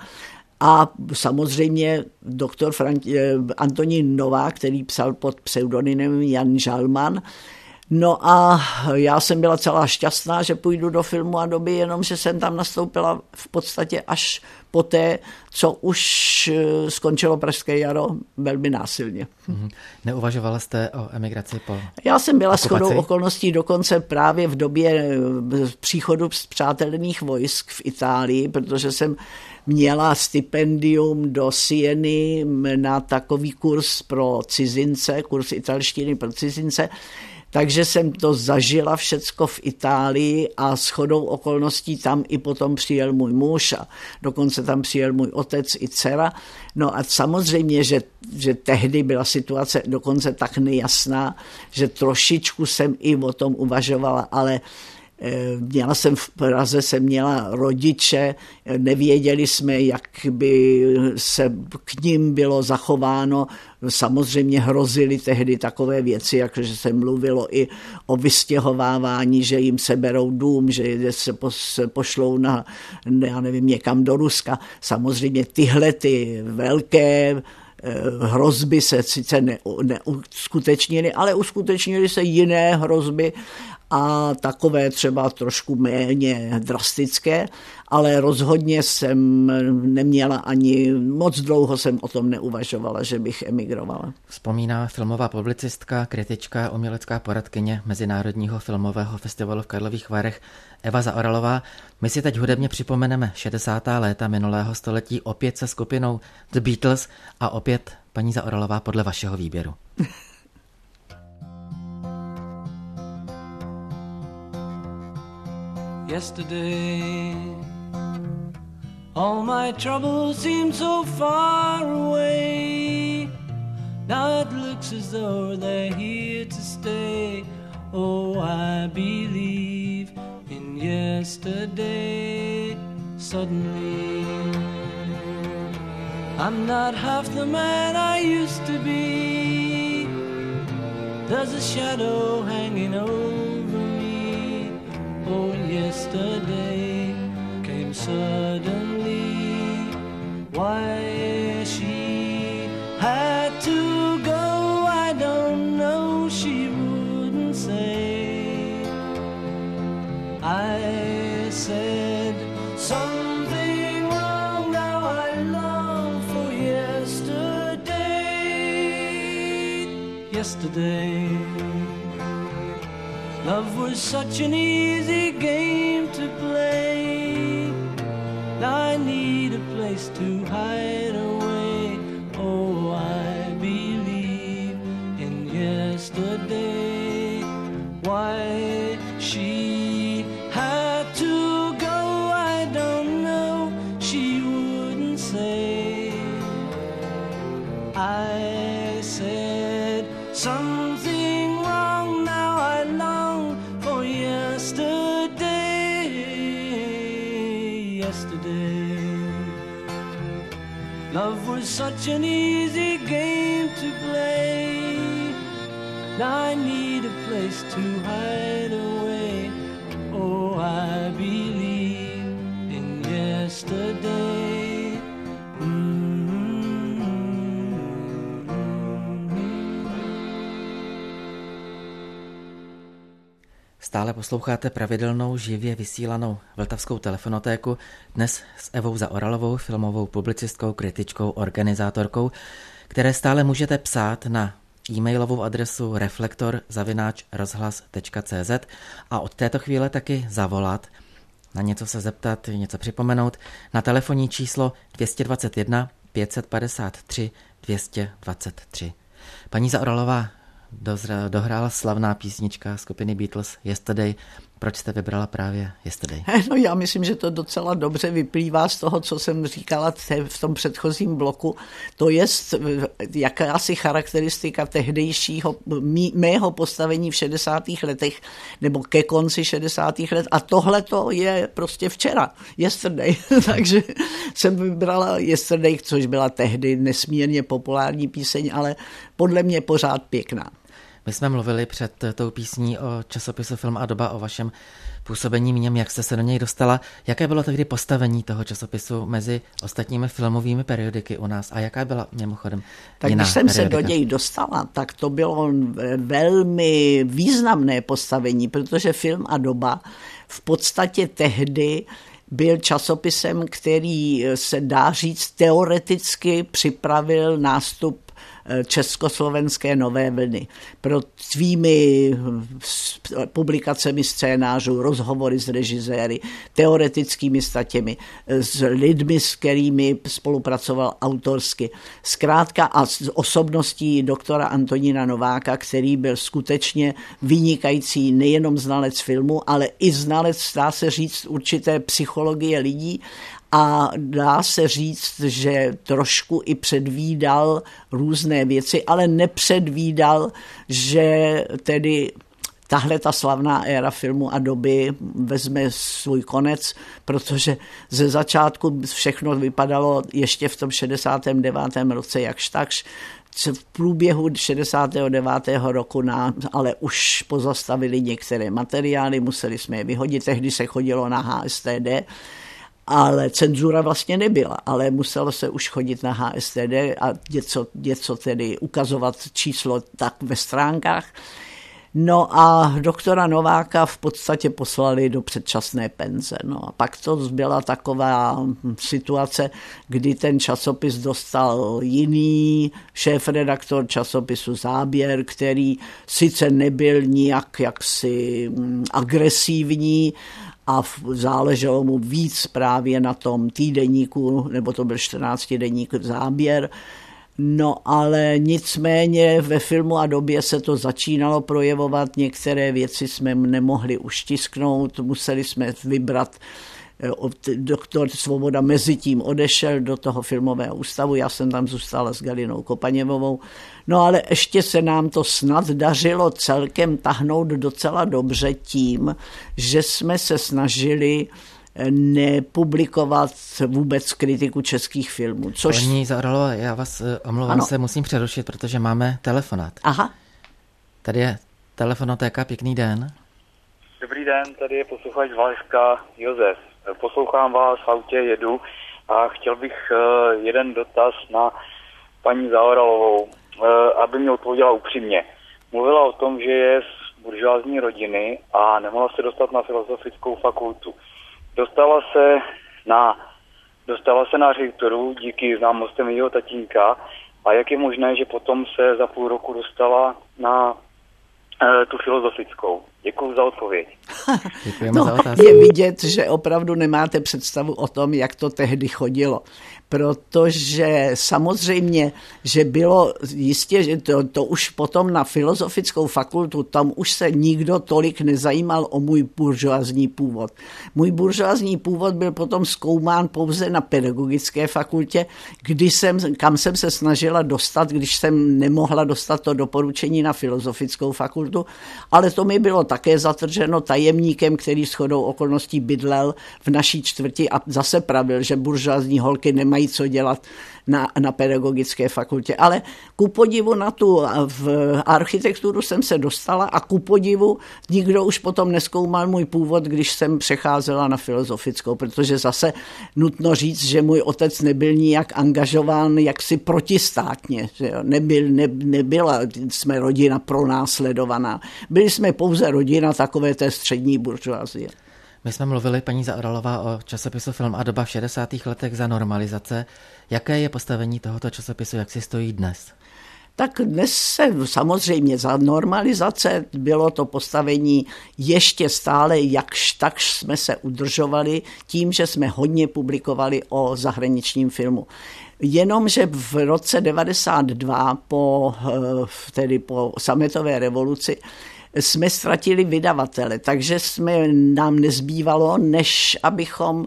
A samozřejmě doktor Antonín Novák, který psal pod pseudonymem Jan Žalman. No a já jsem byla celá šťastná, že půjdu do Filmu a doby, jenomže jsem tam nastoupila v podstatě až poté, co už skončilo Pražské jaro, velmi násilně. Neuvažovala jste o emigraci po Já jsem byla okupaci? shodou okolností dokonce právě v době příchodu zpřátelených vojsk v Itálii, protože jsem měla stipendium do Sieny na takový kurz pro cizince, kurz italštiny pro cizince. Takže jsem to zažila všecko v Itálii a shodou okolností tam i potom přijel můj muž a dokonce tam přijel můj otec i dcera. No a samozřejmě, že tehdy byla situace dokonce tak nejasná, že trošičku jsem i o tom uvažovala, ale měla jsem v Praze, měla rodiče, nevěděli jsme, jak by se k ním bylo zachováno. Samozřejmě hrozily tehdy takové věci, jako že se mluvilo i o vystěhovávání, že jim seberou dům, že se pošlou já nevím, někam do Ruska. Samozřejmě tyhle ty velké hrozby se sice neuskutečnily, ale uskutečnily se jiné hrozby a takové třeba trošku méně drastické, ale rozhodně jsem neměla ani, moc dlouho jsem o tom neuvažovala, že bych emigrovala. Vzpomíná filmová publicistka, kritička, umělecká poradkyně Mezinárodního filmového festivalu v Karlových Varech Eva Zaoralová. My si teď hudebně připomeneme 60. léta minulého století opět se skupinou The Beatles a opět paní Zaoralová podle vašeho výběru. Yesterday, all my troubles seem so far away. Now it looks as though they're here to stay. Oh, I believe in yesterday. Suddenly, I'm not half the man I used to be. There's a shadow hanging over me. Oh, yesterday came suddenly. Why she had to go, I don't know, she wouldn't say. I said something wrong, now I long for yesterday. Yesterday, love was such an easy game to play. Now I need a place to hide away. Oh, I believe in yesterday. Why she had to go, I don't know, she wouldn't say. I said something wrong, now I long for yesterday. Yesterday, love was such an easy game to play. Now I need a place to hide away. Oh, I believe in yesterday. Stále posloucháte pravidelnou živě vysílanou Vltavskou telefonotéku, dnes s Evou Zaoralovou, filmovou publicistkou, kritičkou, organizátorkou, které stále můžete psát na e-mailovou adresu reflektor@rozhlas.cz a od této chvíle taky zavolat, na něco se zeptat, něco připomenout, na telefonní číslo 221 553 223. Paní Zaoralová, dohrála slavná písnička skupiny Beatles Yesterday. Proč jste vybrala právě Yesterday? No, já myslím, že to docela dobře vyplývá z toho, co jsem říkala v tom předchozím bloku. To je jakási charakteristika tehdejšího mého postavení v 60. letech nebo ke konci 60. let a tohle to je prostě včera, Yesterday. Takže jsem vybrala Yesterday, což byla tehdy nesmírně populární píseň, ale podle mě pořád pěkná. My jsme mluvili před tou písní o časopisu Film a doba, o vašem působení v něm, jak jste se do něj dostala. Jaké bylo tehdy postavení toho časopisu mezi ostatními filmovými periodiky u nás a jaká byla mimochodem tak když jsem se do něj dostala, tak to bylo velmi významné postavení, protože Film a doba v podstatě tehdy byl časopisem, který se dá říct teoreticky připravil nástup československé nové vlny. Pro svými publikacemi scénářů, rozhovory s režiséry, teoretickými statěmi, s lidmi, s kterými spolupracoval autorsky. Zkrátka a s osobností doktora Antonína Nováka, který byl skutečně vynikající nejenom znalec filmu, ale i znalec, dá se říct, určité psychologie lidí. A dá se říct, že trošku i předvídal různé věci, ale nepředvídal, že tedy tahle ta slavná éra filmu a doby vezme svůj konec, protože ze začátku všechno vypadalo ještě v tom 69. roce jakž takž. V průběhu 69. roku ale už pozastavili některé materiály, museli jsme je vyhodit, tehdy se chodilo na HSTD, ale cenzura vlastně nebyla, ale muselo se už chodit na HSTD a něco tedy ukazovat číslo tak ve stránkách. No a doktora Nováka v podstatě poslali do předčasné penze. No a pak to byla taková situace, kdy ten časopis dostal jiný šéfredaktor časopisu Záběr, který sice nebyl nijak jaksi agresivní, a záleželo mu víc právě na tom týdeníku, nebo to byl 14denník Záběr. No ale nicméně ve Filmu a době se to začínalo projevovat, některé věci jsme nemohli už tisknout, museli jsme vybrat. Doktor Svoboda mezi tím odešel do toho filmového ústavu, já jsem tam zůstala s Galinou Kopaněvovou. No ale ještě se nám to snad dařilo celkem tahnout docela dobře tím, že jsme se snažili nepublikovat vůbec kritiku českých filmů. Paní Zaoralová, já vás omlouvám se, musím přerušit, protože máme telefonát. Aha. Tady je telefonotéka, pěkný den. Dobrý den, tady je posluchač Valaška Josef. Poslouchám vás v autě, jedu a chtěl bych jeden dotaz na paní Zaoralovou, aby mi odpověděla upřímně. Mluvila o tom, že je z buržoázní rodiny a nemohla se dostat na filozofickou fakultu. Dostala se na ředitoru díky známostem jejího tatínka a jak je možné, že potom se za půl roku dostala na tu filozofickou. Děkuju za odpověď. Děkujeme za otázku. Je vidět, že opravdu nemáte představu o tom, jak to tehdy chodilo. Protože samozřejmě, že bylo jistě, že to už potom na filozofickou fakultu, tam už se nikdo tolik nezajímal o můj buržoazní původ. Můj buržoazní původ byl potom zkoumán pouze na pedagogické fakultě, kam jsem se snažila dostat, když jsem nemohla dostat to doporučení na filozofickou fakultu, ale to mi bylo také zatrženo tajemníkem, který shodou okolností bydlel v naší čtvrti a zase pravil, že buržoazní holky nemají co dělat na pedagogické fakultě. Ale ku podivu na tu v architekturu jsem se dostala a ku podivu nikdo už potom nezkoumal můj původ, když jsem přecházela na filozofickou, protože zase nutno říct, že můj otec nebyl nijak angažován jaksi protistátně. Že jo? Nebyla jsme rodina pronásledovaná. Byli jsme pouze rodina takové té střední buržoazie. My jsme mluvili, paní Zaoralová, o časopisu Film a doba v 60. letech za normalizace. Jaké je postavení tohoto časopisu, jak si stojí dnes? Tak dnes se samozřejmě za normalizace bylo to postavení ještě stále, jakž takž jsme se udržovali tím, že jsme hodně publikovali o zahraničním filmu. Jenomže v roce 92 tedy po sametové revoluci jsme ztratili vydavatele, takže nám nezbývalo, než abychom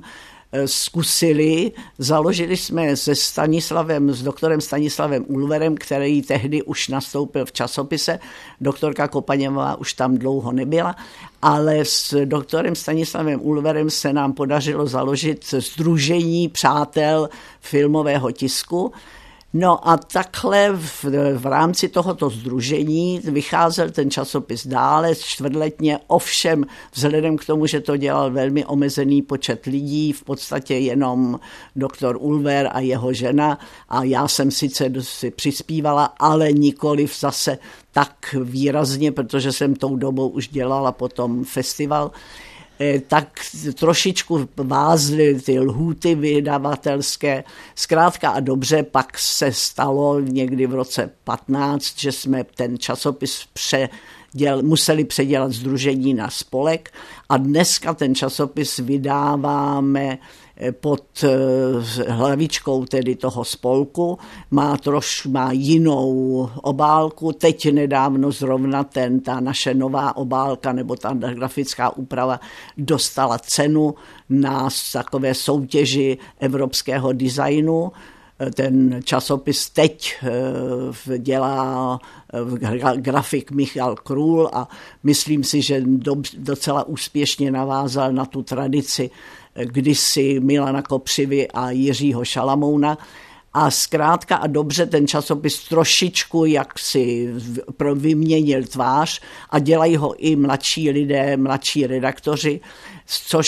zkusili, založili jsme s doktorem Stanislavem Ulverem, který tehdy už nastoupil v časopise, doktorka Kopaněvá už tam dlouho nebyla, ale s doktorem Stanislavem Ulverem se nám podařilo založit Sdružení přátel filmového tisku. No a takhle v rámci tohoto sdružení vycházel ten časopis dále čtvrtletně, ovšem vzhledem k tomu, že to dělal velmi omezený počet lidí, v podstatě jenom doktor Ulver a jeho žena a já jsem sice si přispívala, ale nikoliv zase tak výrazně, protože jsem tou dobou už dělala potom festival, tak trošičku vázly ty lhůty vydavatelské. Zkrátka a dobře, pak se stalo někdy v roce 15, že jsme ten časopis museli předělat sdružení na spolek a dneska ten časopis vydáváme pod hlavičkou tedy toho spolku, má jinou obálku, teď nedávno zrovna ta naše nová obálka nebo ta grafická úprava dostala cenu na takové soutěži evropského designu. Ten časopis teď dělá grafik Michal Krůl a myslím si, že docela úspěšně navázal na tu tradici kdysi Milana Kopřivy a Jiřího Šalamouna. A zkrátka a dobře ten časopis trošičku jaksi vyměnil tvář a dělají ho i mladší lidé, mladší redaktoři, což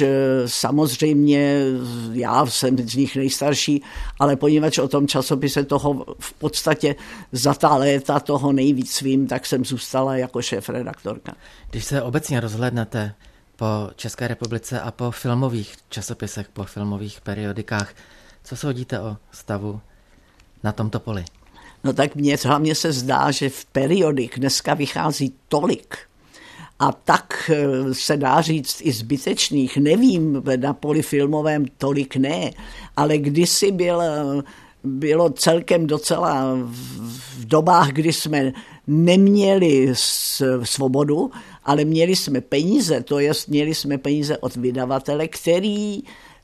samozřejmě já jsem z nich nejstarší, ale poněvadž o tom časopise toho v podstatě za ta léta toho nejvíc vím, tak jsem zůstala jako šéfredaktorka. Když se obecně rozhlédnete po České republice a po filmových časopisech, po filmových periodikách, co soudíte o stavu na tomto poli? No tak mně hlavně se zdá, že v periodik dneska vychází tolik a tak se dá říct i zbytečných, nevím, na poli filmovém tolik ne, ale kdysi bylo celkem docela v dobách, kdy jsme neměli svobodu, ale měli jsme peníze, to jest měli jsme peníze od vydavatele, který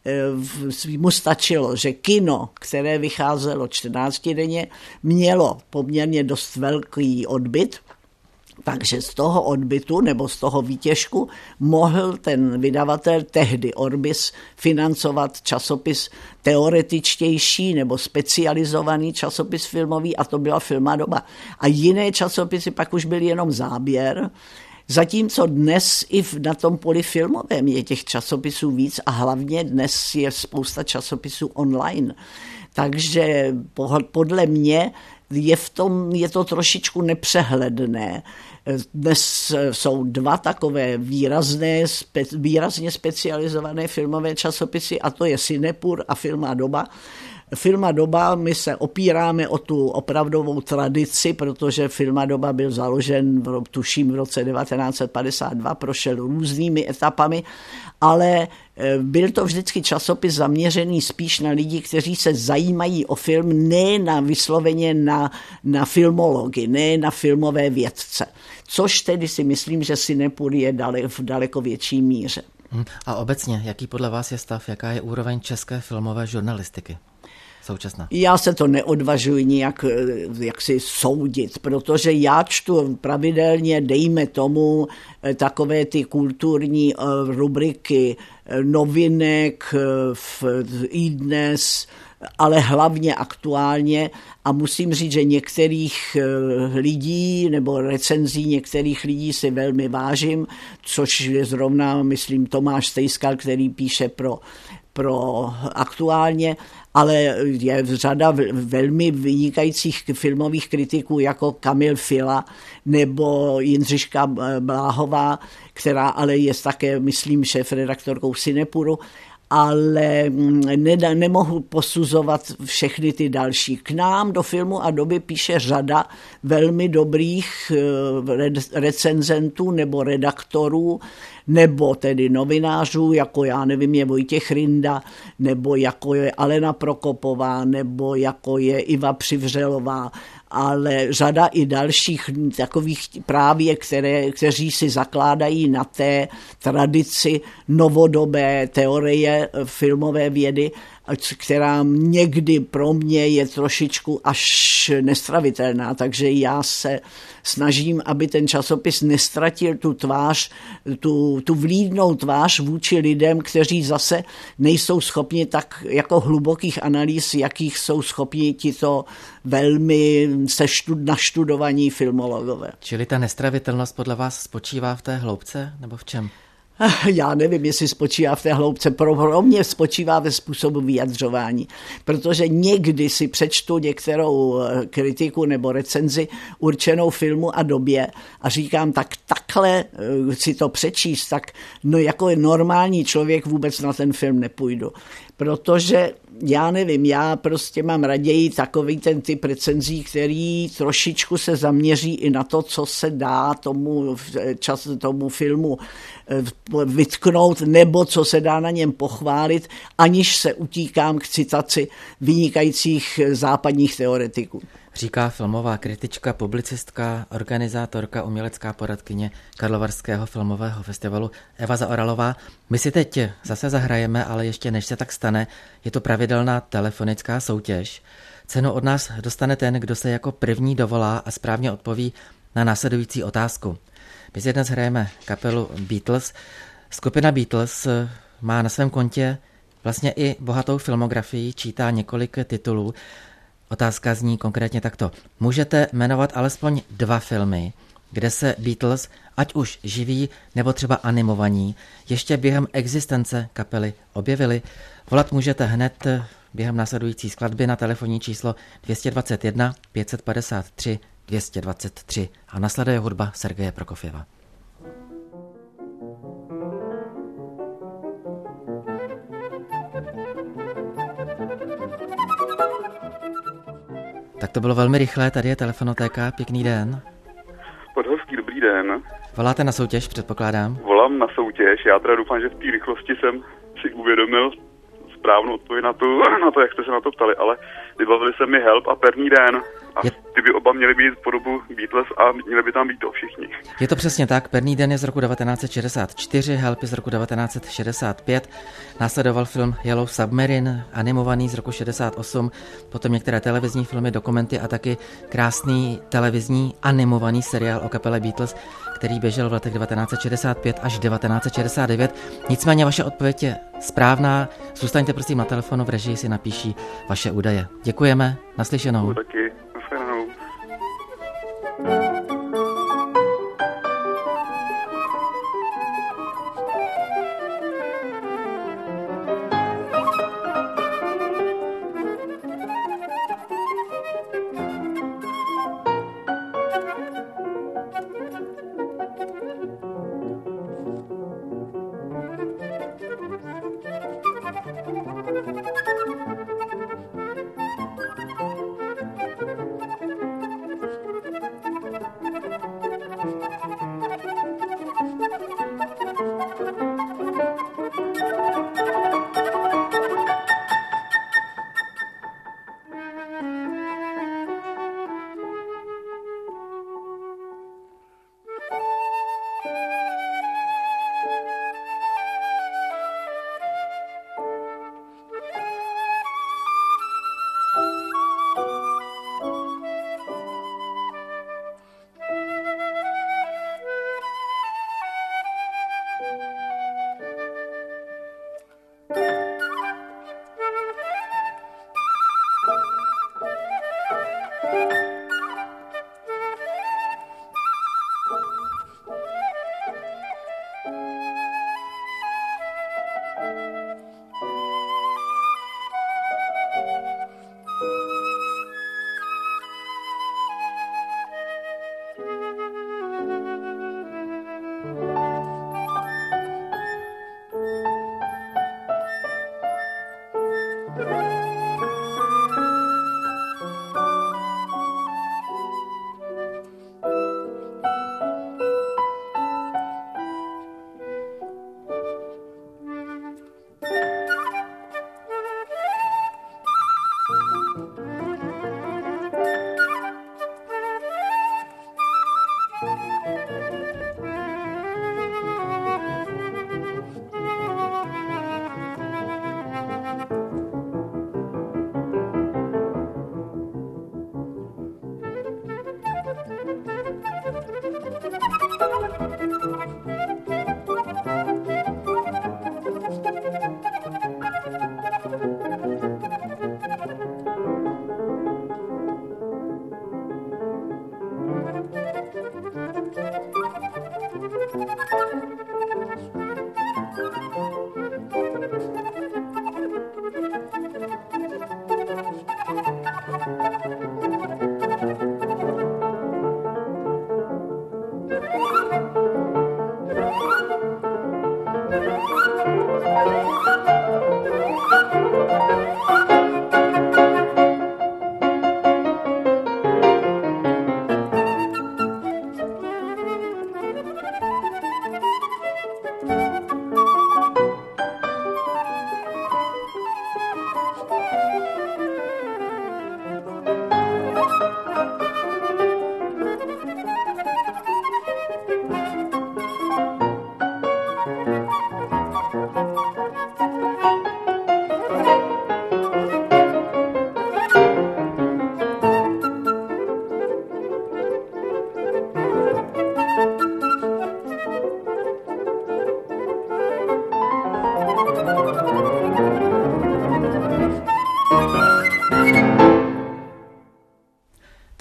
mu stačilo, že kino, které vycházelo 14denně, mělo poměrně dost velký odbyt, takže z toho odbytu nebo z toho výtěžku mohl ten vydavatel, tehdy Orbis, financovat časopis teoretičtější nebo specializovaný časopis filmový a to byla Film a doba. A jiné časopisy pak už byly jenom záběr, zatímco dnes i na tom poli filmovém je těch časopisů víc a hlavně dnes je spousta časopisů online. Takže podle mě je to trošičku nepřehledné. Dnes jsou dva takové výrazně specializované filmové časopisy a to je Cinepur a Film a doba. Film a doba, my se opíráme o tu opravdovou tradici, protože Film a doba byl založen, tuším, v roce 1952, prošel různými etapami, ale byl to vždycky časopis zaměřený spíš na lidi, kteří se zajímají o film, ne vysloveně na filmologii, ne na filmové vědce. Což tedy si myslím, že Cinepur je v daleko větší míře. A obecně, jaký podle vás je stav, jaká je úroveň české filmové žurnalistiky? Současná. Já se to neodvažuji nijak jaksi soudit, protože já čtu pravidelně, dejme tomu, takové ty kulturní rubriky novinek, iDnes, ale hlavně aktuálně a musím říct, že některých lidí nebo recenzí některých lidí si velmi vážím, což je zrovna, myslím, Tomáš Stejskal, který píše pro aktuálně, ale je řada velmi vynikajících filmových kritiků jako Kamil Fila nebo Jindřiška Bláhová, která ale je také, myslím, šéfredaktorkou Cinepuru, ale nemohu posuzovat všechny ty další. K nám do Filmu a doby píše řada velmi dobrých recenzentů nebo redaktorů, nebo tedy novinářů, jako já nevím, je Vojtěch Rinda, nebo jako je Alena Prokopová, nebo jako je Iva Přivřelová, ale řada i dalších takových právě, kteří si zakládají na té tradici novodobé teorie filmové vědy, která někdy pro mě je trošičku až nestravitelná, takže já se snažím, aby ten časopis nestratil tu tvář, tu vlídnou tvář vůči lidem, kteří zase nejsou schopni tak jako hlubokých analýz, jakých jsou schopni tito velmi naštudovaní filmologové. Čili ta nestravitelnost podle vás spočívá v té hloubce, nebo v čem? Já nevím, jestli spočívá v té hloubce. Pro mě spočívá ve způsobu vyjadřování, protože někdy si přečtu některou kritiku nebo recenzi určenou filmu a době a říkám, tak takhle si to přečíst, tak no jako normální člověk vůbec na ten film nepůjdu. Protože já nevím, já prostě mám raději takový ten typ recenzí, který trošičku se zaměří i na to, co se dá tomu filmu vytknout, nebo co se dá na něm pochválit, aniž se utíkám k citaci vynikajících západních teoretiků. Říká filmová kritička, publicistka, organizátorka, umělecká poradkyně Karlovarského filmového festivalu Eva Zaoralová. My si teď zase zahrajeme, ale ještě než se tak stane, je to pravidelná telefonická soutěž. Cenu od nás dostane ten, kdo se jako první dovolá a správně odpoví na následující otázku. My si dnes hrajeme kapelu Beatles. Skupina Beatles má na svém kontě vlastně i bohatou filmografii, čítá několik titulů. Otázka zní konkrétně takto. Můžete jmenovat alespoň 2 filmy, kde se Beatles, ať už živí nebo třeba animovaní, ještě během existence kapely objevili? Volat můžete hned během následující skladby na telefonní číslo 221 553 223 a nasleduje hudba Sergeje Prokofjeva. Tak to bylo velmi rychlé, tady je telefonotéka, pěkný den. Podhorský, dobrý den. Voláte na soutěž, předpokládám? Volám na soutěž, já teda doufám, že v té rychlosti jsem si uvědomil správnou odpověď na to, jak jste se na to ptali, ale vybavili se mi Help a Pevný den a ty by oba měly být po dobu Beatles a měly by tam být to všichni. Je to přesně tak, Pevný den je z roku 1964, Help je z roku 1965, následoval film Yellow Submarine, animovaný z roku 68, potom některé televizní filmy, dokumenty a taky krásný televizní animovaný seriál o kapele Beatles, který běžel v letech 1965 až 1969. Nicméně vaše odpověď je správná. Zůstaňte prosím na telefonu, v režii si napíší vaše údaje. Děkujeme, naslyšenou. Taky, naslyšenou.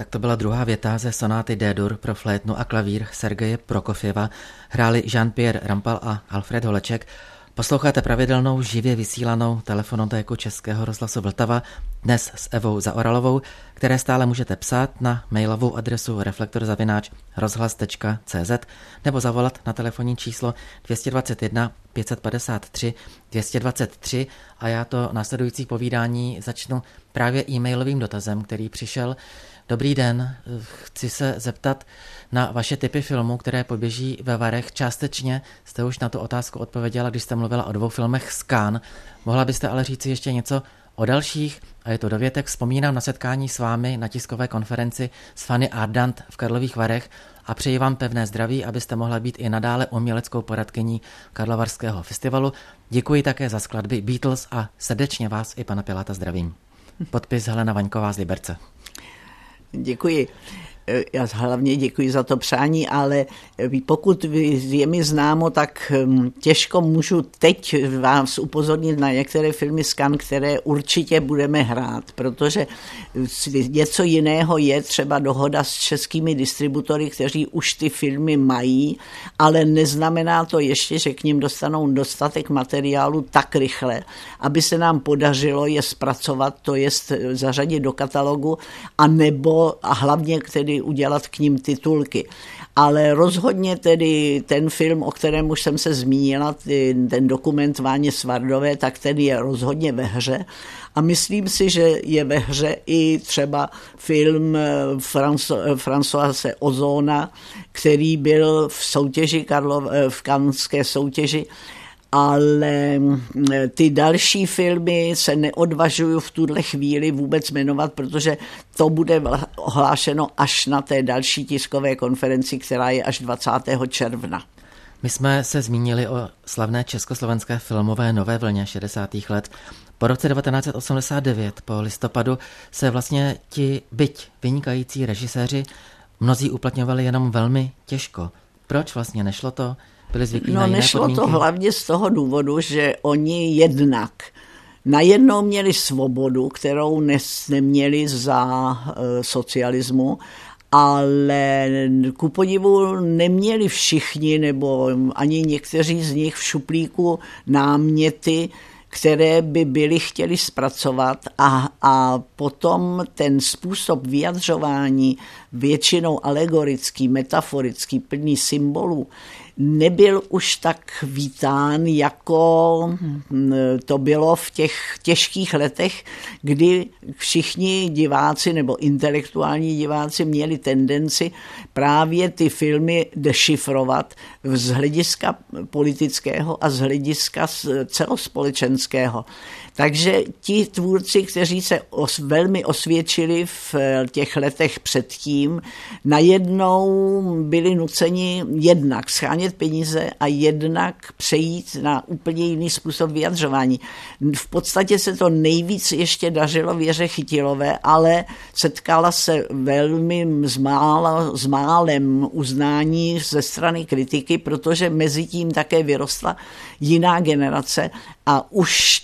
Tak to byla druhá věta ze sonáty D-dur pro flétnu a klavír Sergeje Prokofjeva. Hráli Jean-Pierre Rampal a Alfred Holeček. Posloucháte pravidelnou živě vysílanou telefonotéku Českého rozhlasu Vltava, dnes s Evou Zaoralovou, které stále můžete psát na mailovou adresu reflektor@rozhlas.cz nebo zavolat na telefonní číslo 221 553 223 a já to následující povídání začnu právě e-mailovým dotazem, který přišel. Dobrý den, chci se zeptat na vaše typy filmů, které poběží ve Varech. Částečně jste už na tu otázku odpověděla, když jste mluvila o 2 filmech z Cannes. Mohla byste ale říci ještě něco o dalších? A je to dovětek. Vzpomínám na setkání s vámi na tiskové konferenci s Fanny Ardant v Karlových Varech a přeji vám pevné zdraví, abyste mohla být i nadále uměleckou poradkyní Karlovarského festivalu. Děkuji také za skladby Beatles a srdečně vás i pana Piláta zdravím. Podpis Helena Vaňková z Liberce. Děkuji. Já hlavně děkuji za to přání, ale pokud je mi známo, tak těžko můžu teď vás upozornit na některé filmy z Cannes, které určitě budeme hrát, protože něco jiného je třeba dohoda s českými distributory, kteří už ty filmy mají, ale neznamená to ještě, že k nim dostanou dostatek materiálu tak rychle, aby se nám podařilo je zpracovat, to jest zařadit do katalogu, a hlavně tedy udělat k ním titulky. Ale rozhodně tedy ten film, o kterém už jsem se zmínila, ten dokument Váně Svardové, tak ten je rozhodně ve hře. A myslím si, že je ve hře i třeba film Françoise Ozona, který byl v soutěži v Canneské soutěži, ale ty další filmy se neodvažuju v tuhle chvíli vůbec jmenovat, protože to bude ohlášeno až na té další tiskové konferenci, která je až 20. června. My jsme se zmínili o slavné československé filmové nové vlně 60. let. Po roce 1989, po listopadu, se vlastně ti byť vynikající režiséři mnozí uplatňovali jenom velmi těžko. Proč vlastně nešlo to? Byli zvyklí na jiné nešlo podmínky? To hlavně z toho důvodu, že oni jednak najednou měli svobodu, kterou neměli za socialismu, ale ku podivu neměli všichni nebo ani někteří z nich v šuplíku náměty, které by byli chtěli zpracovat a potom ten způsob vyjadřování většinou alegorický, metaforický, plný symbolů, nebyl už tak vítán, jako to bylo v těch těžkých letech, kdy všichni diváci nebo intelektuální diváci měli tendenci právě ty filmy dešifrovat z hlediska politického a z hlediska celospolečenského. Takže ti tvůrci, kteří se velmi osvědčili v těch letech předtím, najednou byli nuceni jednak schánět peníze a jednak přejít na úplně jiný způsob vyjadřování. V podstatě se to nejvíc ještě dařilo Věře Chytilové, ale setkala se velmi s málem uznání ze strany kritiky, protože mezi tím také vyrostla jiná generace a už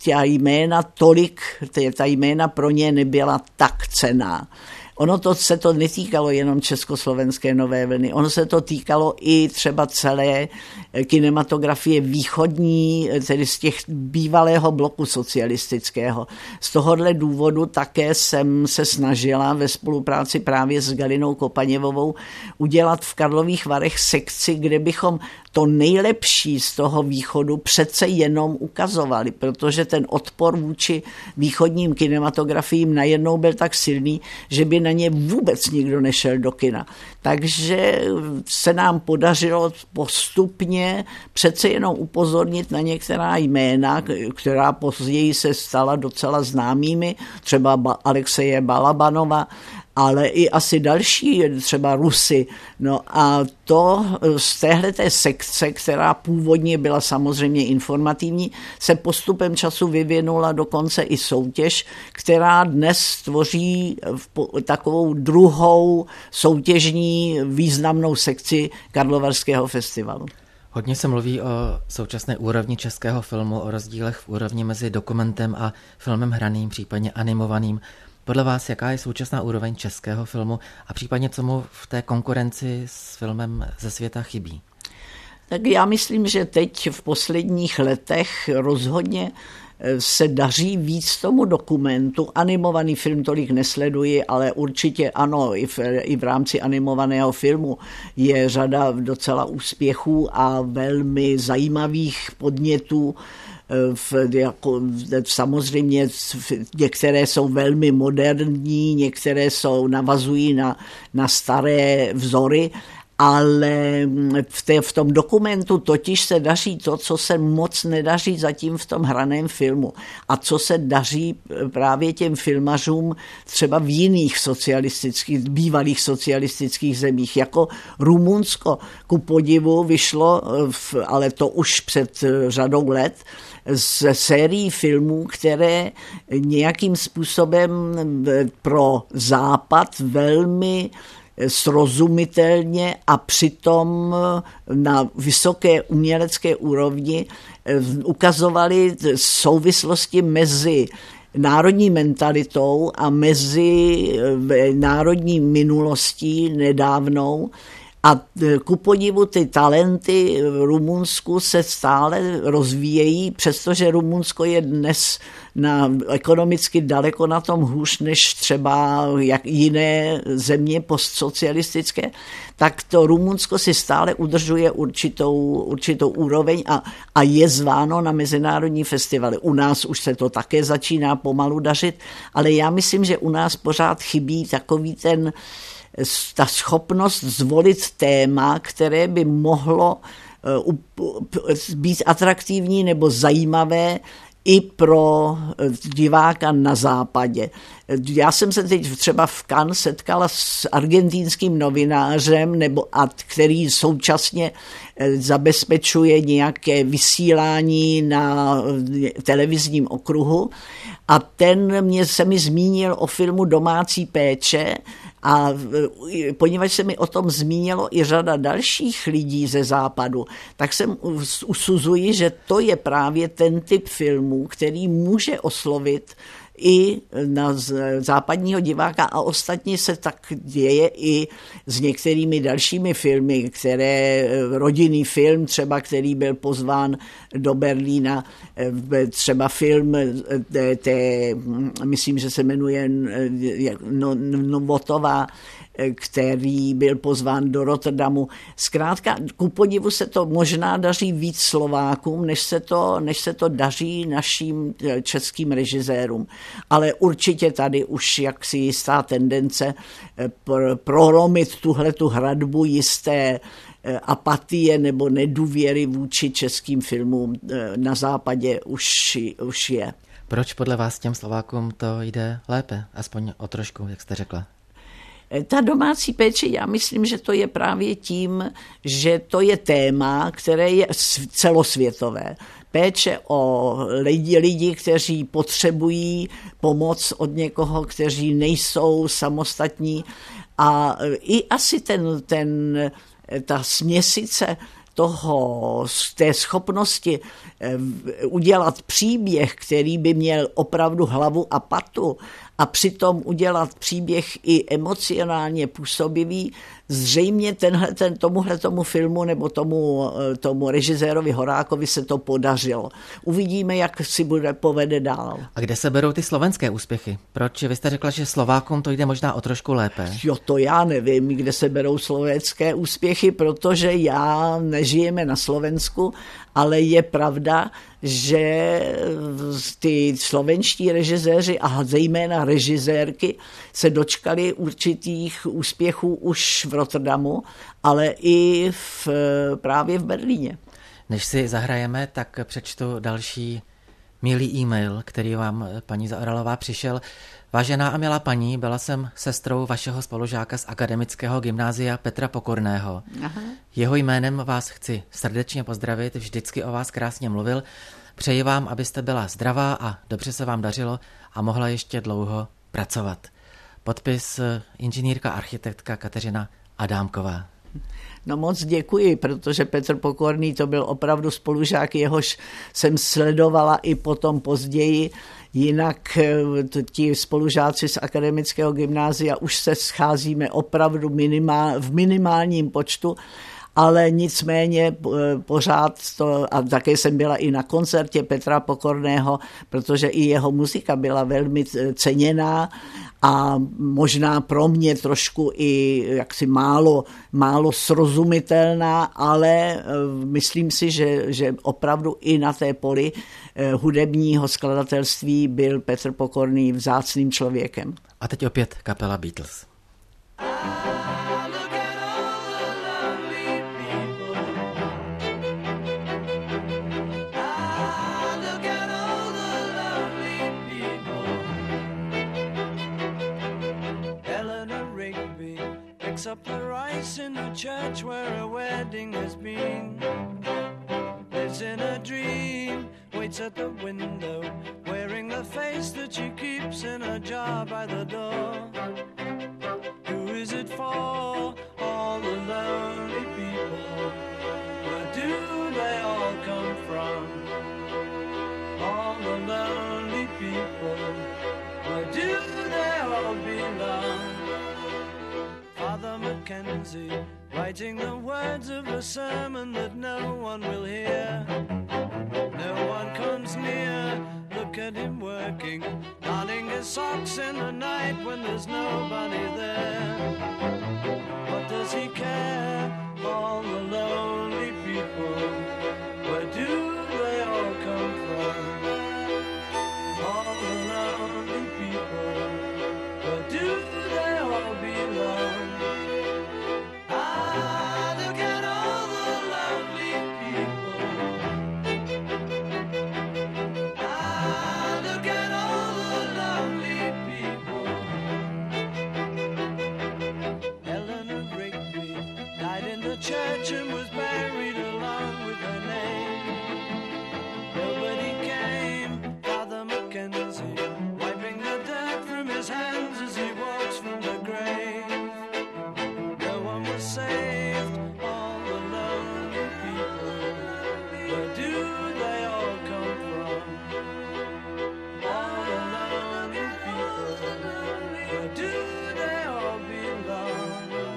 ta jména pro ně nebyla tak cenná. Se to netýkalo jenom československé nové vlny, ono se to týkalo i třeba celé kinematografie východní, tedy z těch bývalého bloku socialistického. Z tohohle důvodu také jsem se snažila ve spolupráci právě s Galinou Kopaněvovou udělat v Karlových Varech sekci, kde bychom to nejlepší z toho východu přece jenom ukazovali, protože ten odpor vůči východním kinematografiím najednou byl tak silný, že by na ně vůbec nikdo nešel do kina. Takže se nám podařilo postupně přece jenom upozornit na některá jména, která později se stala docela známými, třeba Alexeje Balabanova, ale i asi další, třeba Rusy. No a to z téhleté sekce, která původně byla samozřejmě informativní, se postupem času vyvinula dokonce i soutěž, která dnes tvoří takovou druhou soutěžní významnou sekci Karlovarského festivalu. Hodně se mluví o současné úrovni českého filmu, o rozdílech v úrovni mezi dokumentem a filmem hraným, případně animovaným. Podle vás, jaká je současná úroveň českého filmu a případně co mu v té konkurenci s filmem ze světa chybí? Tak já myslím, že teď v posledních letech rozhodně se daří víc tomu dokumentu. Animovaný film tolik nesleduji, ale určitě ano, i v rámci animovaného filmu je řada docela úspěchů a velmi zajímavých podnětů. Samozřejmě některé jsou velmi moderní, některé navazují na staré vzory, ale v tom dokumentu totiž se daří to, co se moc nedaří zatím v tom hraném filmu a co se daří právě těm filmařům třeba v jiných bývalých socialistických zemích, jako Rumunsko. Ku podivu vyšlo, ale to už před řadou let, z sérií filmů, které nějakým způsobem pro Západ velmi srozumitelně a přitom na vysoké umělecké úrovni ukazovali souvislosti mezi národní mentalitou a mezi národní minulostí nedávnou. A ku podivu ty talenty v Rumunsku se stále rozvíjejí, přestože Rumunsko je dnes ekonomicky daleko na tom hůř než třeba jak jiné země postsocialistické, tak to Rumunsko si stále udržuje určitou úroveň a je zváno na mezinárodní festivaly. U nás už se to také začíná pomalu dařit, ale já myslím, že u nás pořád chybí takový ta schopnost zvolit téma, které by mohlo být atraktivní nebo zajímavé i pro diváka na západě. Já jsem se teď třeba v Cannes setkala s argentinským novinářem, který současně zabezpečuje nějaké vysílání na televizním okruhu a se mi zmínil o filmu Domácí péče. A poněvadž se mi o tom zmínilo i řada dalších lidí ze západu, tak jsem usuzuji, že to je právě ten typ filmů, který může oslovit i na západního diváka a ostatně se tak děje i s některými dalšími filmy, rodinný film třeba, který byl pozván do Berlína, třeba film, myslím, že se jmenuje Novotová, který byl pozván do Rotterdamu. Zkrátka, ku podivu se to možná daří víc Slovákům, než se to daří našim českým režisérům. Ale určitě tady už jaksi jistá tendence prolomit tuhletu hradbu jisté apatie nebo nedůvěry vůči českým filmům na západě už je. Proč podle vás těm Slovákům to jde lépe? Aspoň o trošku, jak jste řekla. Ta domácí péče, já myslím, že to je právě tím, že to je téma, které je celosvětové. Péče o lidi, kteří potřebují pomoc od někoho, kteří nejsou samostatní a i asi ta směsice té schopnosti udělat příběh, který by měl opravdu hlavu a patu a přitom udělat příběh i emocionálně působivý, zřejmě tomuhletomu filmu nebo tomu režisérovi Horákovi se to podařilo. Uvidíme, jak si povede dál. A kde se berou ty slovenské úspěchy? Proč? Vy jste řekla, že Slovákům to jde možná o trošku lépe. Jo, to já nevím, kde se berou slovenské úspěchy, protože nežijeme na Slovensku, ale je pravda, že ty slovenští režiséři a zejména režisérky se dočkali určitých úspěchů už v Rotterdamu, ale i právě v Berlíně. Než si zahrajeme, tak přečtu další milý e-mail, který vám paní Zaoralová přišel. Vážená a milá paní, byla jsem sestrou vašeho spolužáka z akademického gymnázia Petra Pokorného. Aha. Jeho jménem vás chci srdečně pozdravit, vždycky o vás krásně mluvil. Přeji vám, abyste byla zdravá a dobře se vám dařilo a mohla ještě dlouho pracovat. Podpis inženýrka architektka Kateřina Adámková. No moc děkuji, protože Petr Pokorný to byl opravdu spolužák, jehož jsem sledovala i potom později. Jinak ti spolužáci z akademického gymnázia už se scházíme opravdu v minimálním počtu, ale nicméně pořád to, a také jsem byla i na koncertě Petra Pokorného, protože i jeho muzika byla velmi ceněná a možná pro mě trošku i jaksi málo srozumitelná, ale myslím si, že opravdu i na té poli hudebního skladatelství byl Petr Pokorný vzácným člověkem. A teď opět kapela Beatles. Up the rice in the church where a wedding has been. Lives in a dream, waits at the window, wearing the face that she keeps in a jar by the door. Who is it for? All the lonely people. Where do they all come from? All the lonely people. Where do they all belong? Father Mackenzie, writing the words of a sermon that no one will hear. No one comes near, look at him working, darning his socks in the night when there's nobody there. What does he care? All the lonely people, where do they all come from? All the lonely people, where do they all belong? Church and was buried along with her name. Nobody came, Father Mackenzie, wiping the dirt from his hands as he walks from the grave. No one was saved, all the lonely people. Where do they all come from? All the lonely people. Where do they all belong?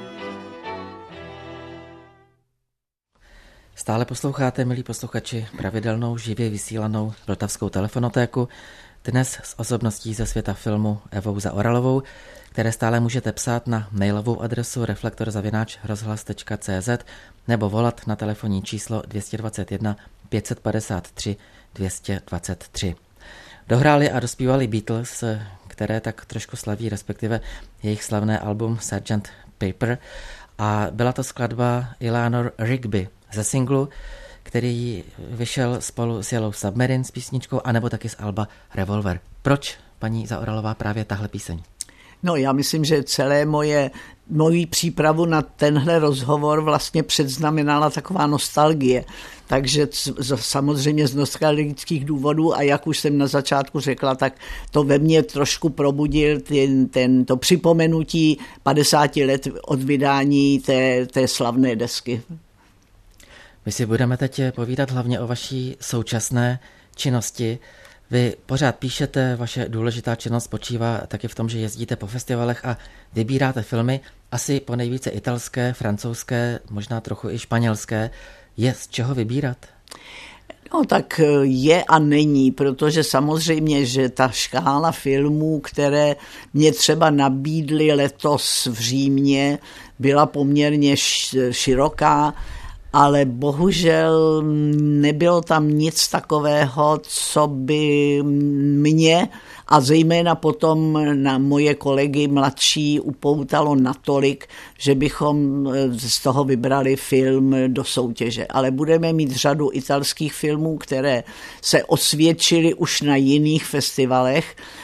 Stále posloucháte, milí posluchači, pravidelnou živě vysílanou Vltavskou telefonotéku, dnes s osobností ze světa filmu Evou Zaoralovou, které stále můžete psát na mailovou adresu reflektor@rozhlas.cz nebo volat na telefonní číslo 221 553 223. Dohráli a dospívali Beatles, které tak trošku slaví, respektive jejich slavné album Sgt. Pepper, a byla to skladba Eleanor Rigby ze singlu, který vyšel spolu s Yellow Submarine s písničkou, anebo taky z alba Revolver. Proč, paní Zaoralová, právě tahle píseň? No, já myslím, že celé moji přípravu na tenhle rozhovor vlastně předznamenala taková nostalgie. Takže samozřejmě z nostalgických důvodů, a jak už jsem na začátku řekla, tak to ve mně trošku probudil to připomenutí 50 let od vydání té slavné desky. My si budeme teď povídat hlavně o vaší současné činnosti. Vy pořád píšete, vaše důležitá činnost spočívá taky v tom, že jezdíte po festivalech a vybíráte filmy, asi po nejvíce italské, francouzské, možná trochu i španělské. Je z čeho vybírat? No tak je a není, protože samozřejmě, že ta škála filmů, které mě třeba nabídly letos v Římě, byla poměrně široká, ale bohužel nebylo tam nic takového, co by mě a zejména potom na moje kolegy mladší upoutalo natolik, že bychom z toho vybrali film do soutěže. Ale budeme mít řadu italských filmů, které se osvědčily už na jiných festivalech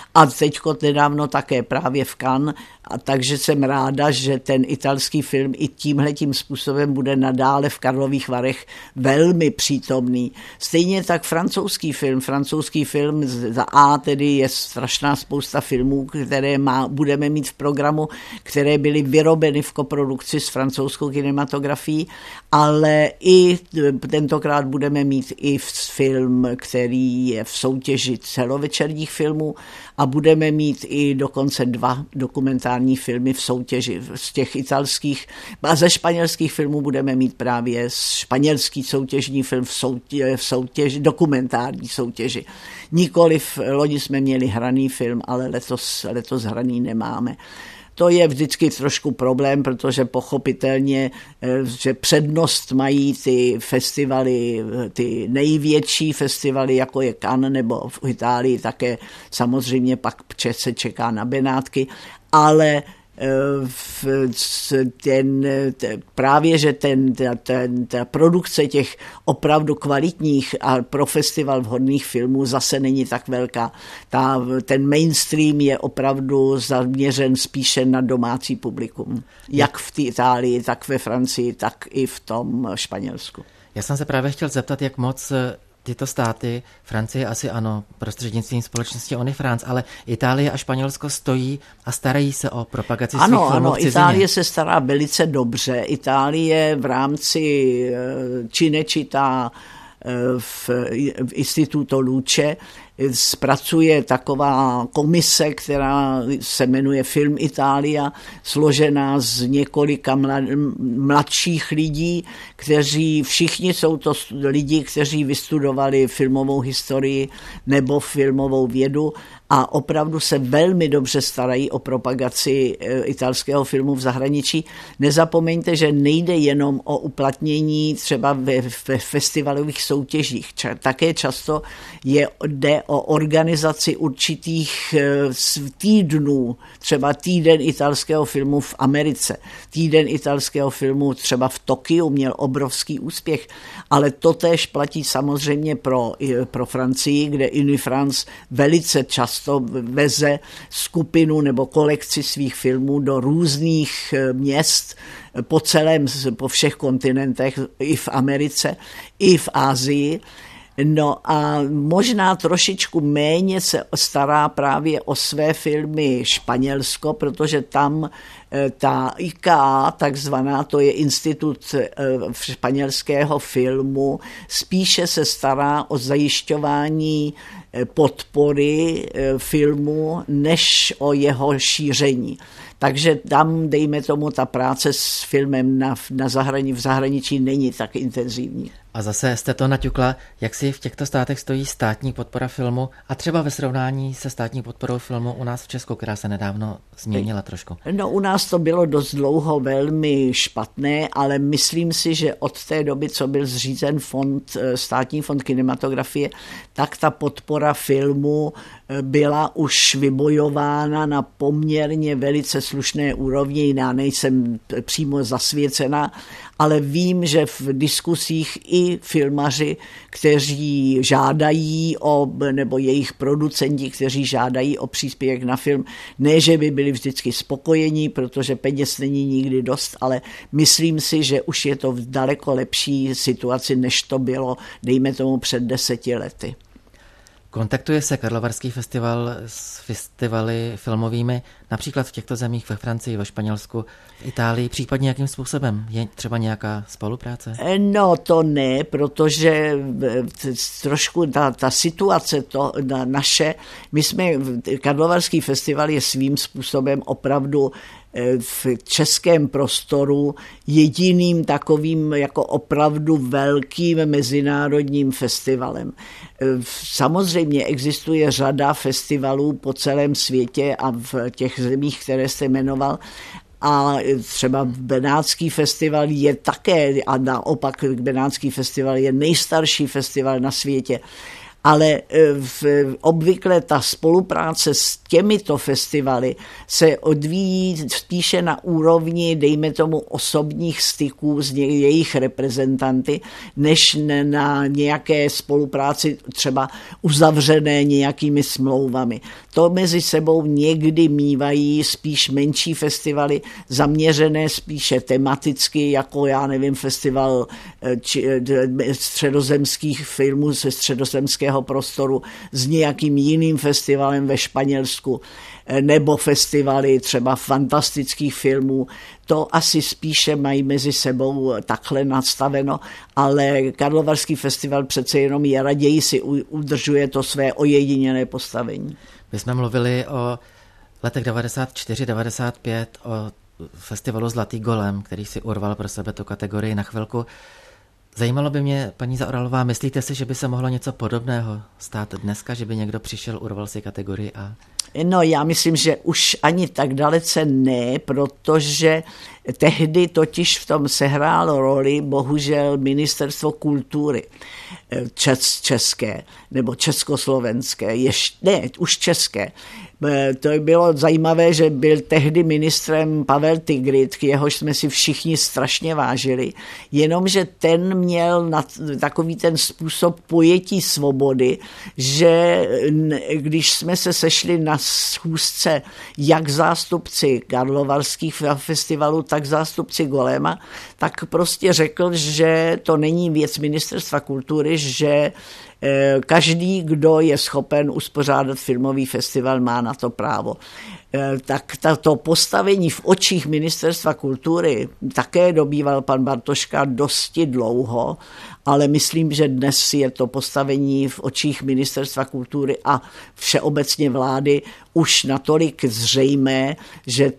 a teďko nedávno také právě v Cannes, a takže jsem ráda, že ten italský film i tímhletím způsobem bude nadále v Karlových Varech velmi přítomný. Stejně tak francouzský film za A tedy je strašná spousta filmů, které budeme mít v programu, které byly vyrobeny v koprodukci s francouzskou kinematografií, ale i tentokrát budeme mít i film, který je v soutěži celovečerních filmů a budeme mít i dokonce 2 dokumentární filmy v soutěži z těch italských a ze španělských filmů budeme mít právě španělský soutěžní film v soutěži, dokumentární soutěži. Nikoliv loni jsme měli hraný film, ale letos hraný nemáme. To je vždycky trošku problém, protože pochopitelně, že přednost mají ty festivaly, ty největší festivaly, jako je Cannes nebo v Itálii, také samozřejmě pak se čeká na Benátky, ale právě, že ta produkce těch opravdu kvalitních a pro festival vhodných filmů zase není tak velká. Ten mainstream je opravdu zaměřen spíše na domácí publikum. Jak v Itálii, tak ve Francii, tak i v tom Španělsku. Já jsem se právě chtěl zeptat, jak moc tyto státy, Francie asi ano, prostřednictvím společnosti Onifrance, ale Itálie a Španělsko stojí a starají se o propagaci svých filmů v cizině. Ano, Itálie se stará velice dobře. Itálie v rámci Cinecittà v Instituto Luce zpracuje taková komise, která se jmenuje Film Italia, složená z několika mladších lidí, kteří všichni jsou to lidi, kteří vystudovali filmovou historii nebo filmovou vědu a opravdu se velmi dobře starají o propagaci italského filmu v zahraničí. Nezapomeňte, že nejde jenom o uplatnění třeba ve festivalových soutěžích. Také často jde o organizaci určitých týdnů, třeba týden italského filmu v Americe, týden italského filmu třeba v Tokiu měl obrovský úspěch, ale to též platí samozřejmě pro Francii, kde Unifrance velice často veze skupinu nebo kolekci svých filmů do různých měst po všech kontinentech, i v Americe, i v Asii. No a možná trošičku méně se stará právě o své filmy Španělsko, protože tam ta ICA, takzvaná, to je Institut španělského filmu, spíše se stará o zajišťování podpory filmu, než o jeho šíření. Takže tam, dejme tomu, ta práce s filmem v zahraničí není tak intenzivní. A zase jste to naťukla, jak si v těchto státech stojí státní podpora filmu a třeba ve srovnání se státní podporou filmu u nás v Česku, která se nedávno změnila trošku. No u nás to bylo dost dlouho velmi špatné, ale myslím si, že od té doby, co byl zřízen státní fond kinematografie, tak ta podpora filmu byla už vybojována na poměrně velice slušné úrovni. Já nejsem přímo zasvěcena, ale vím, že v diskusích i filmaři, kteří žádají nebo jejich producenti, kteří žádají o příspěvek na film, ne, že by byli vždycky spokojení, protože peněz není nikdy dost, ale myslím si, že už je to v daleko lepší situaci, než to bylo, dejme tomu, před 10 lety. Kontaktuje se Karlovarský festival s festivaly filmovými, například v těchto zemích, ve Francii, ve Španělsku, v Itálii, případně jakým způsobem? Je třeba nějaká spolupráce? No to ne, protože trošku ta situace naše, Karlovarský festival je svým způsobem opravdu v českém prostoru jediným takovým jako opravdu velkým mezinárodním festivalem. Samozřejmě existuje řada festivalů po celém světě a v těch zemích, které jste jmenoval, a třeba Benátský festival je také, a naopak Benátský festival je nejstarší festival na světě. ale obvykle ta spolupráce s těmito festivaly se odvíjí spíše na úrovni, dejme tomu, osobních styků s jejich reprezentanty, než na nějaké spolupráci třeba uzavřené nějakými smlouvami. To mezi sebou někdy mívají spíš menší festivaly, zaměřené spíše tematicky, jako já nevím, festival středozemských filmů ze středozemského prostoru s nějakým jiným festivalem ve Španělsku, nebo festivaly třeba fantastických filmů. To asi spíše mají mezi sebou takhle nastaveno, ale Karlovarský festival přece jenom raději si udržuje to své ojedinělé postavení. My jsme mluvili o letech 94-95, o festivalu Zlatý golem, který si urval pro sebe tu kategorii na chvilku. Zajímalo by mě, paní Zaoralová, myslíte si, že by se mohlo něco podobného stát dneska, že by někdo přišel, urval si kategorii A? No, já myslím, že už ani tak dalece ne, protože tehdy totiž v tom sehrálo roli bohužel Ministerstvo kultury české, nebo československé, už české. To bylo zajímavé, že byl tehdy ministrem Pavel Tigrit, k jehož jsme si všichni strašně vážili, jenomže ten měl takový ten způsob pojetí svobody, že když jsme se sešli na schůzce jak zástupci karlovarských festivalů, tak zástupci Golema, tak prostě řekl, že to není věc Ministerstva kultury, že každý, kdo je schopen uspořádat filmový festival, má na to právo. Tak to postavení v očích Ministerstva kultury také dobýval pan Bartoška dosti dlouho, ale myslím, že dnes je to postavení v očích Ministerstva kultury a všeobecně vlády už natolik zřejmé, že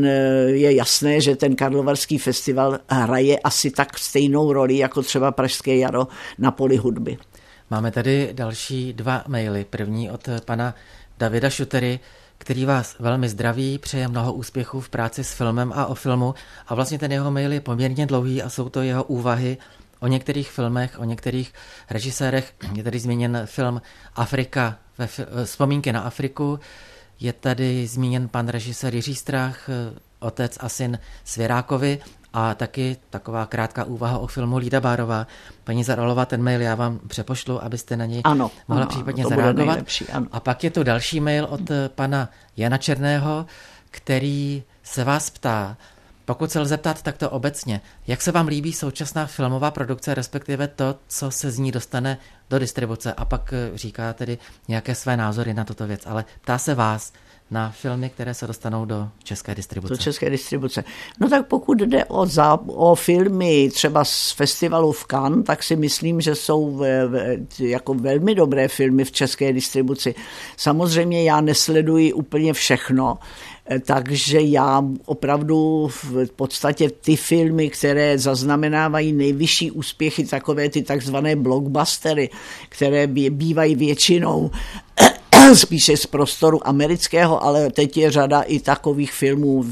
je jasné, že ten Karlovarský festival hraje asi tak stejnou roli jako třeba Pražské jaro na poli hudby. Máme tady další 2 maily. První od pana Davida Šutery, který vás velmi zdraví, přeje mnoho úspěchů v práci s filmem a o filmu. A vlastně ten jeho mail je poměrně dlouhý a jsou to jeho úvahy o některých filmech, o některých režisérech. Je tady zmíněn film Afrika, Vzpomínky na Afriku. Je tady zmíněn pan režisér Jiří Strach, otec a syn Svěrákovi. A taky taková krátká úvaha o filmu Lída Bárová. Paní Zaoralová, ten mail já vám přepošlu, abyste na něj mohla případně zareagovat. A pak je tu další mail od pana Jana Černého, který se vás ptá, pokud se lze ptát takto obecně, jak se vám líbí současná filmová produkce, respektive to, co se z ní dostane do distribuce, a pak říká tedy nějaké své názory na tuto věc. Ale ptá se vás na filmy, které se dostanou do české distribuce. Do české distribuce. No tak pokud jde o filmy třeba z festivalu v Cannes, tak si myslím, že jsou jako velmi dobré filmy v české distribuci. Samozřejmě já nesleduji úplně všechno, takže já opravdu v podstatě ty filmy, které zaznamenávají nejvyšší úspěchy, takové ty takzvané blockbustery, které bývají většinou spíše z prostoru amerického, ale teď je řada i takových filmů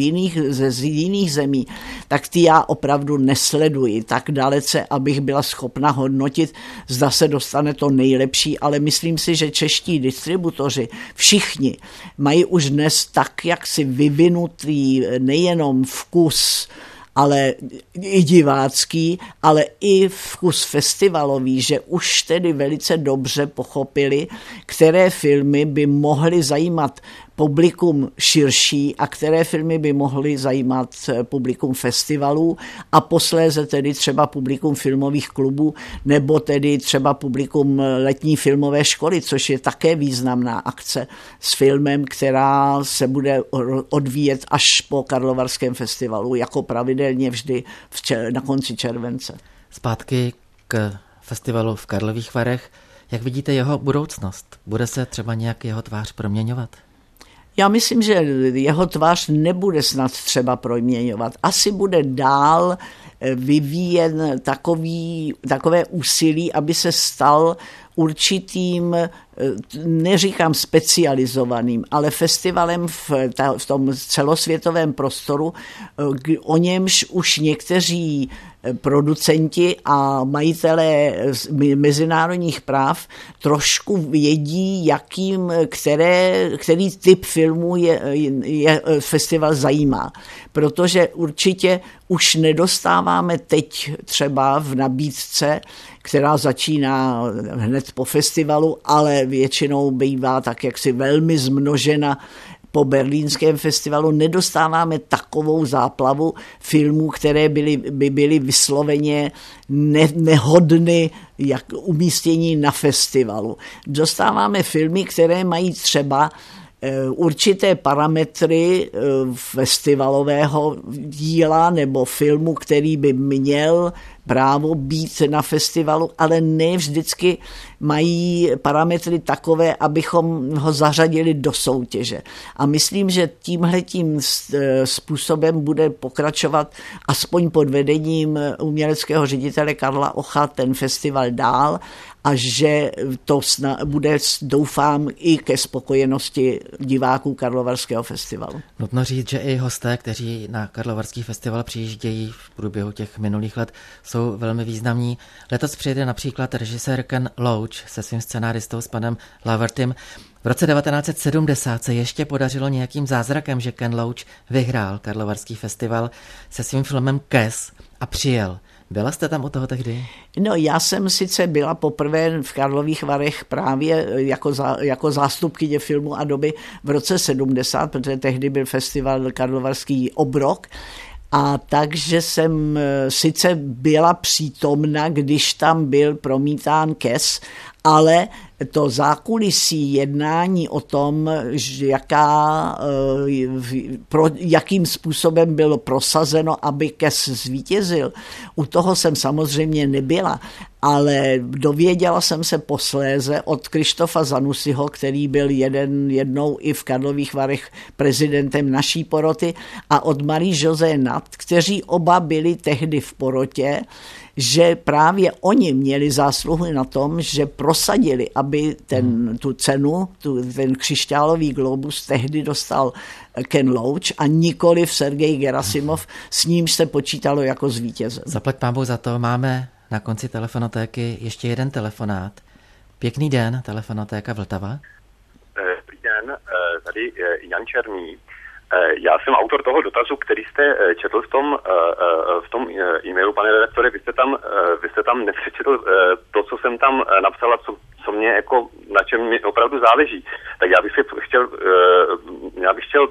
z jiných zemí, tak ty já opravdu nesleduji tak dalece, abych byla schopna hodnotit, zda se dostane to nejlepší, ale myslím si, že čeští distributoři všichni mají už dnes tak, jak si vyvinutý nejenom vkus, ale i divácký, ale i vkus festivalový, že už tedy velice dobře pochopili, které filmy by mohly zajímat publikum širší a které filmy by mohly zajímat publikum festivalů a posléze tedy třeba publikum filmových klubů nebo tedy třeba publikum letní filmové školy, což je také významná akce s filmem, která se bude odvíjet až po Karlovarském festivalu, jako pravidelně vždy na konci července. Zpátky k festivalu v Karlových Varech. Jak vidíte jeho budoucnost? Bude se třeba nějak jeho tvář proměňovat? Já myslím, že jeho tvář nebude snad třeba proměňovat. Asi bude dál vyvíjen takové úsilí, aby se stal určitým, neříkám specializovaným, ale festivalem v tom celosvětovém prostoru, o němž už někteří producenti a majitelé mezinárodních práv trošku vědí, který typ filmů je festival zajímá. Protože určitě už nedostáváme teď třeba v nabídce, která začíná hned po festivalu, ale většinou bývá tak jaksi velmi zmnožena po berlínském festivalu, nedostáváme takovou záplavu filmů, které by byly vysloveně nehodny jak umístění na festivalu. Dostáváme filmy, které mají třeba určité parametry festivalového díla nebo filmu, který by měl právo být na festivalu, ale ne vždycky mají parametry takové, abychom ho zařadili do soutěže. A myslím, že tímhletím způsobem bude pokračovat aspoň pod vedením uměleckého ředitele Karla Ocha ten festival dál a že to bude, doufám, i ke spokojenosti diváků Karlovarského festivalu. Nutno říct, že i hosté, kteří na Karlovarský festival přijíždějí v průběhu těch minulých let, jsou velmi významní. Letos přijede například režisér Ken Loach se svým scenáristou s panem Lavertym. V roce 1970 se ještě podařilo nějakým zázrakem, že Ken Loach vyhrál Karlovarský festival se svým filmem Kes a přijel. Byla jste tam u toho tehdy? No, já jsem sice byla poprvé v Karlových Varech právě jako zástupkyně filmu a doby v roce 70, protože tehdy byl festival Karlovarský Obrok. A takže jsem sice byla přítomna, když tam byl promítán Kes, ale to zákulisí jednání o tom, jakým způsobem bylo prosazeno, aby Kes zvítězil, u toho jsem samozřejmě nebyla, ale dověděla jsem se posléze od Krištofa Zanussiho, který byl jednou i v Karlových Varech prezidentem naší poroty, a od Marie-José Nat, kteří oba byli tehdy v porotě, že právě oni měli zásluhy na tom, že prosadili, aby tu cenu, ten křišťálový globus tehdy dostal Ken Loach a nikoliv Sergej Gerasimov, s nímž se počítalo jako s vítězem. Zaplať pánbůh za to, máme na konci telefonotéky ještě jeden telefonát. Pěkný den, telefonotéka Vltava. Dobrý den, tady Jan Černý. Já jsem autor toho dotazu, který jste četl v tom e-mailu, pane redaktore. Vy jste tam nepřečetl to, co jsem tam napsala, co mě jako, na čem mi opravdu záleží. Tak já bych chtěl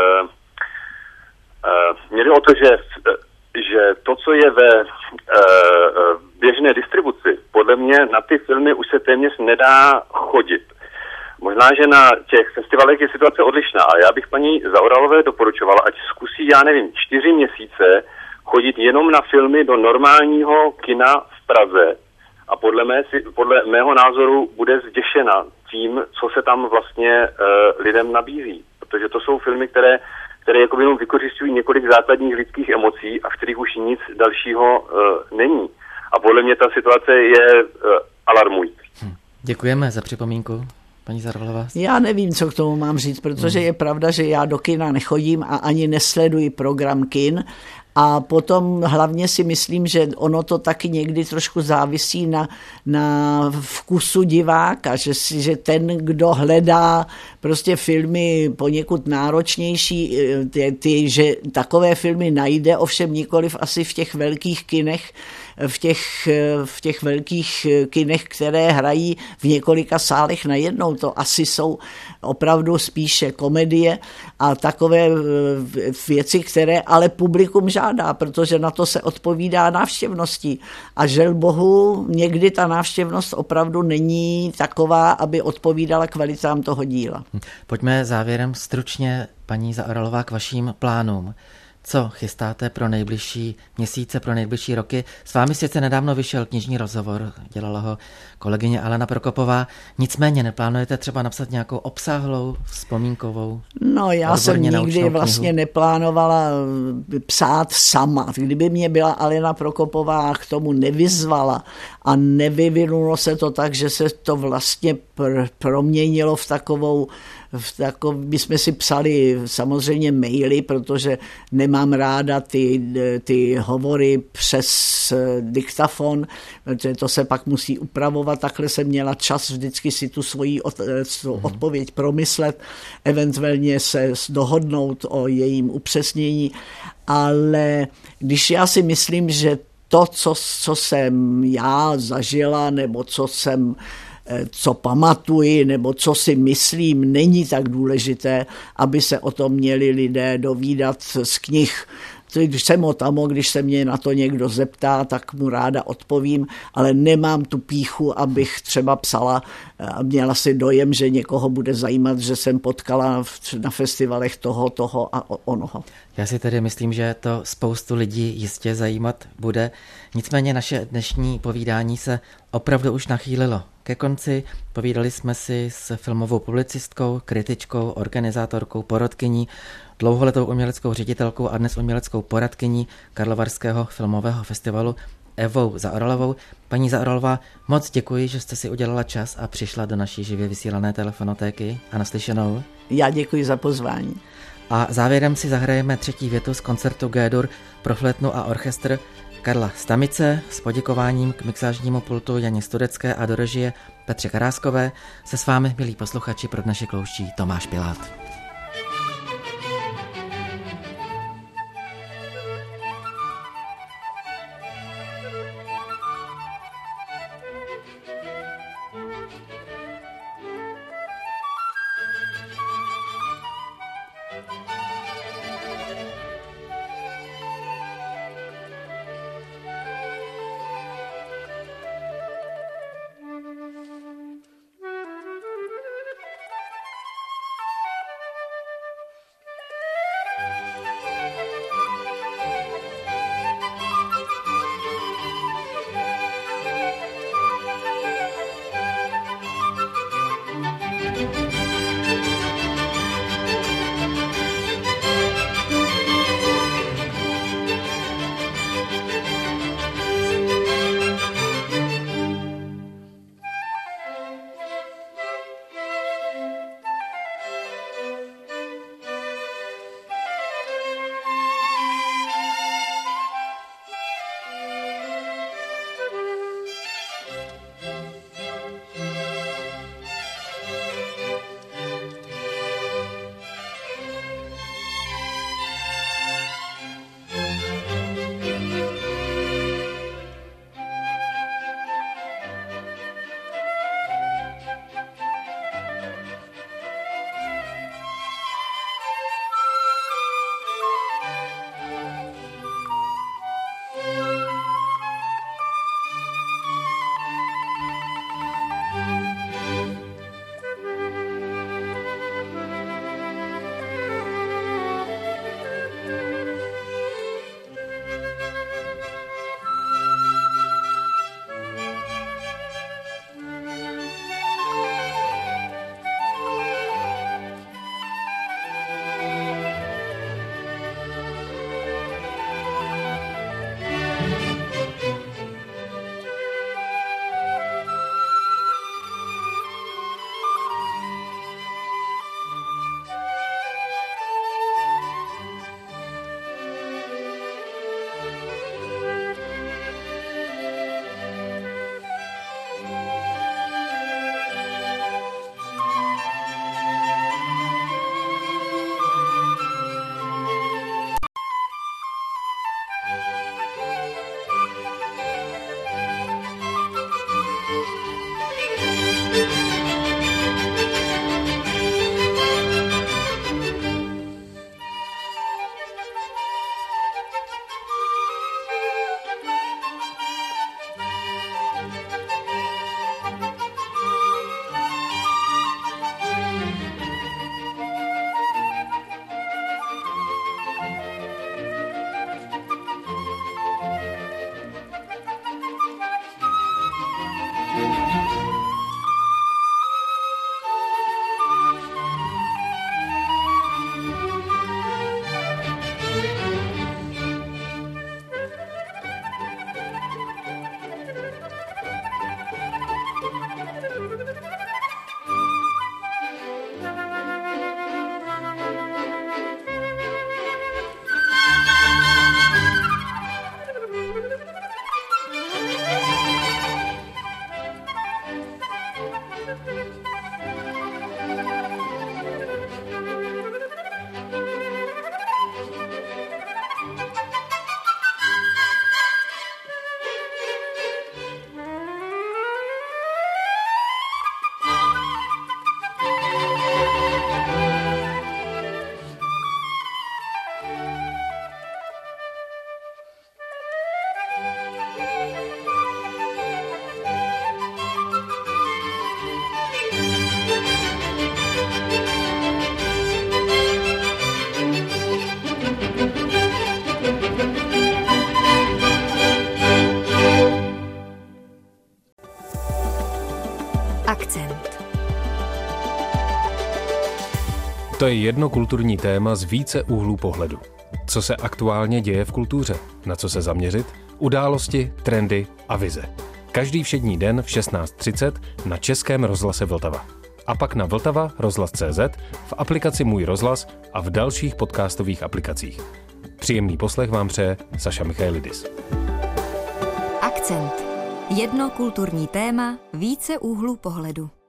mě jde o to, že to, co je ve běžné distribuci, podle mě na ty filmy už se téměř nedá chodit. Možná, že na těch festivalech je situace odlišná, ale já bych paní Zaoralové doporučovala, ať zkusí, 4 měsíce chodit jenom na filmy do normálního kina v Praze a podle mého názoru bude zděšena tím, co se tam vlastně lidem nabízí. Protože to jsou filmy, které jako jenom vykořišťují několik základních lidských emocí a v kterých už nic dalšího není. A podle mě ta situace je alarmující. Děkujeme za připomínku. Paní Zaoralova? Já nevím, co k tomu mám říct, protože je pravda, že já do kina nechodím a ani nesleduji program kin. A potom hlavně si myslím, že ono to taky někdy trošku závisí na vkusu diváka, že ten, kdo hledá prostě filmy poněkud náročnější, že takové filmy najde, ovšem nikoliv asi v těch velkých kinech, v těch velkých kinech, které hrají v několika sálech najednou. To asi jsou opravdu spíše komedie a takové věci, které ale publikum žádá, protože na to se odpovídá návštěvností. A žel bohu, někdy ta návštěvnost opravdu není taková, aby odpovídala kvalitám toho díla. Pojďme závěrem stručně, paní Zaoralová, k vaším plánům. Co chystáte pro nejbližší měsíce, pro nejbližší roky? S vámi sice nedávno vyšel knižní rozhovor, dělala ho kolegyně Alena Prokopová, nicméně neplánujete třeba napsat nějakou obsáhlou, vzpomínkovou? No já jsem nikdy vlastně neplánovala psát sama. Kdyby mě byla Alena Prokopová k tomu nevyzvala a nevyvinulo se to tak, že se to vlastně proměnilo v takovou, my jsme si psali samozřejmě maily, protože nemám ráda ty hovory přes diktafon, protože to se pak musí upravovat. Takhle jsem měla čas vždycky si tu svoji odpověď promyslet, eventuálně se dohodnout o jejím upřesnění, ale když já si myslím, že to, co jsem já zažila, nebo co pamatuji, nebo co si myslím, není tak důležité, aby se o tom měli lidé dovídat z knih. Když jsem když se mě na to někdo zeptá, tak mu ráda odpovím, ale nemám tu pýchu, abych třeba psala a měla si dojem, že někoho bude zajímat, že jsem potkala na festivalech toho a onoho. Já si tedy myslím, že to spoustu lidí jistě zajímat bude. Nicméně naše dnešní povídání se opravdu už nachýlilo ke konci. Povídali jsme si s filmovou publicistkou, kritičkou, organizátorkou, porodkyní, dlouholetou uměleckou ředitelkou a dnes uměleckou poradkyní Karlovarského filmového festivalu Evou Zaoralovou. Paní Zaoralová, moc děkuji, že jste si udělala čas a přišla do naší živě vysílané telefonotéky a naslyšenou. Já děkuji za pozvání. A závěrem si zahrajeme třetí větu z koncertu G-dur pro flétnu a orchestr Karla Stamice s poděkováním k mixážnímu pultu Janě Studecké a do režie Petře Karáskové. Se s vámi, milí posluchači, pro dnešek loučí Tomáš Pilát. To je jedno kulturní téma z více úhlů pohledu. Co se aktuálně děje v kultuře? Na co se zaměřit? Události, trendy a vize. Každý všední den v 16:30 na Českém rozhlase Vltava. A pak na Vltava rozhlas.cz, v aplikaci Můj rozhlas a v dalších podcastových aplikacích. Příjemný poslech vám přeje Saša Michailidis. Akcent. Jedno kulturní téma, více úhlů pohledu.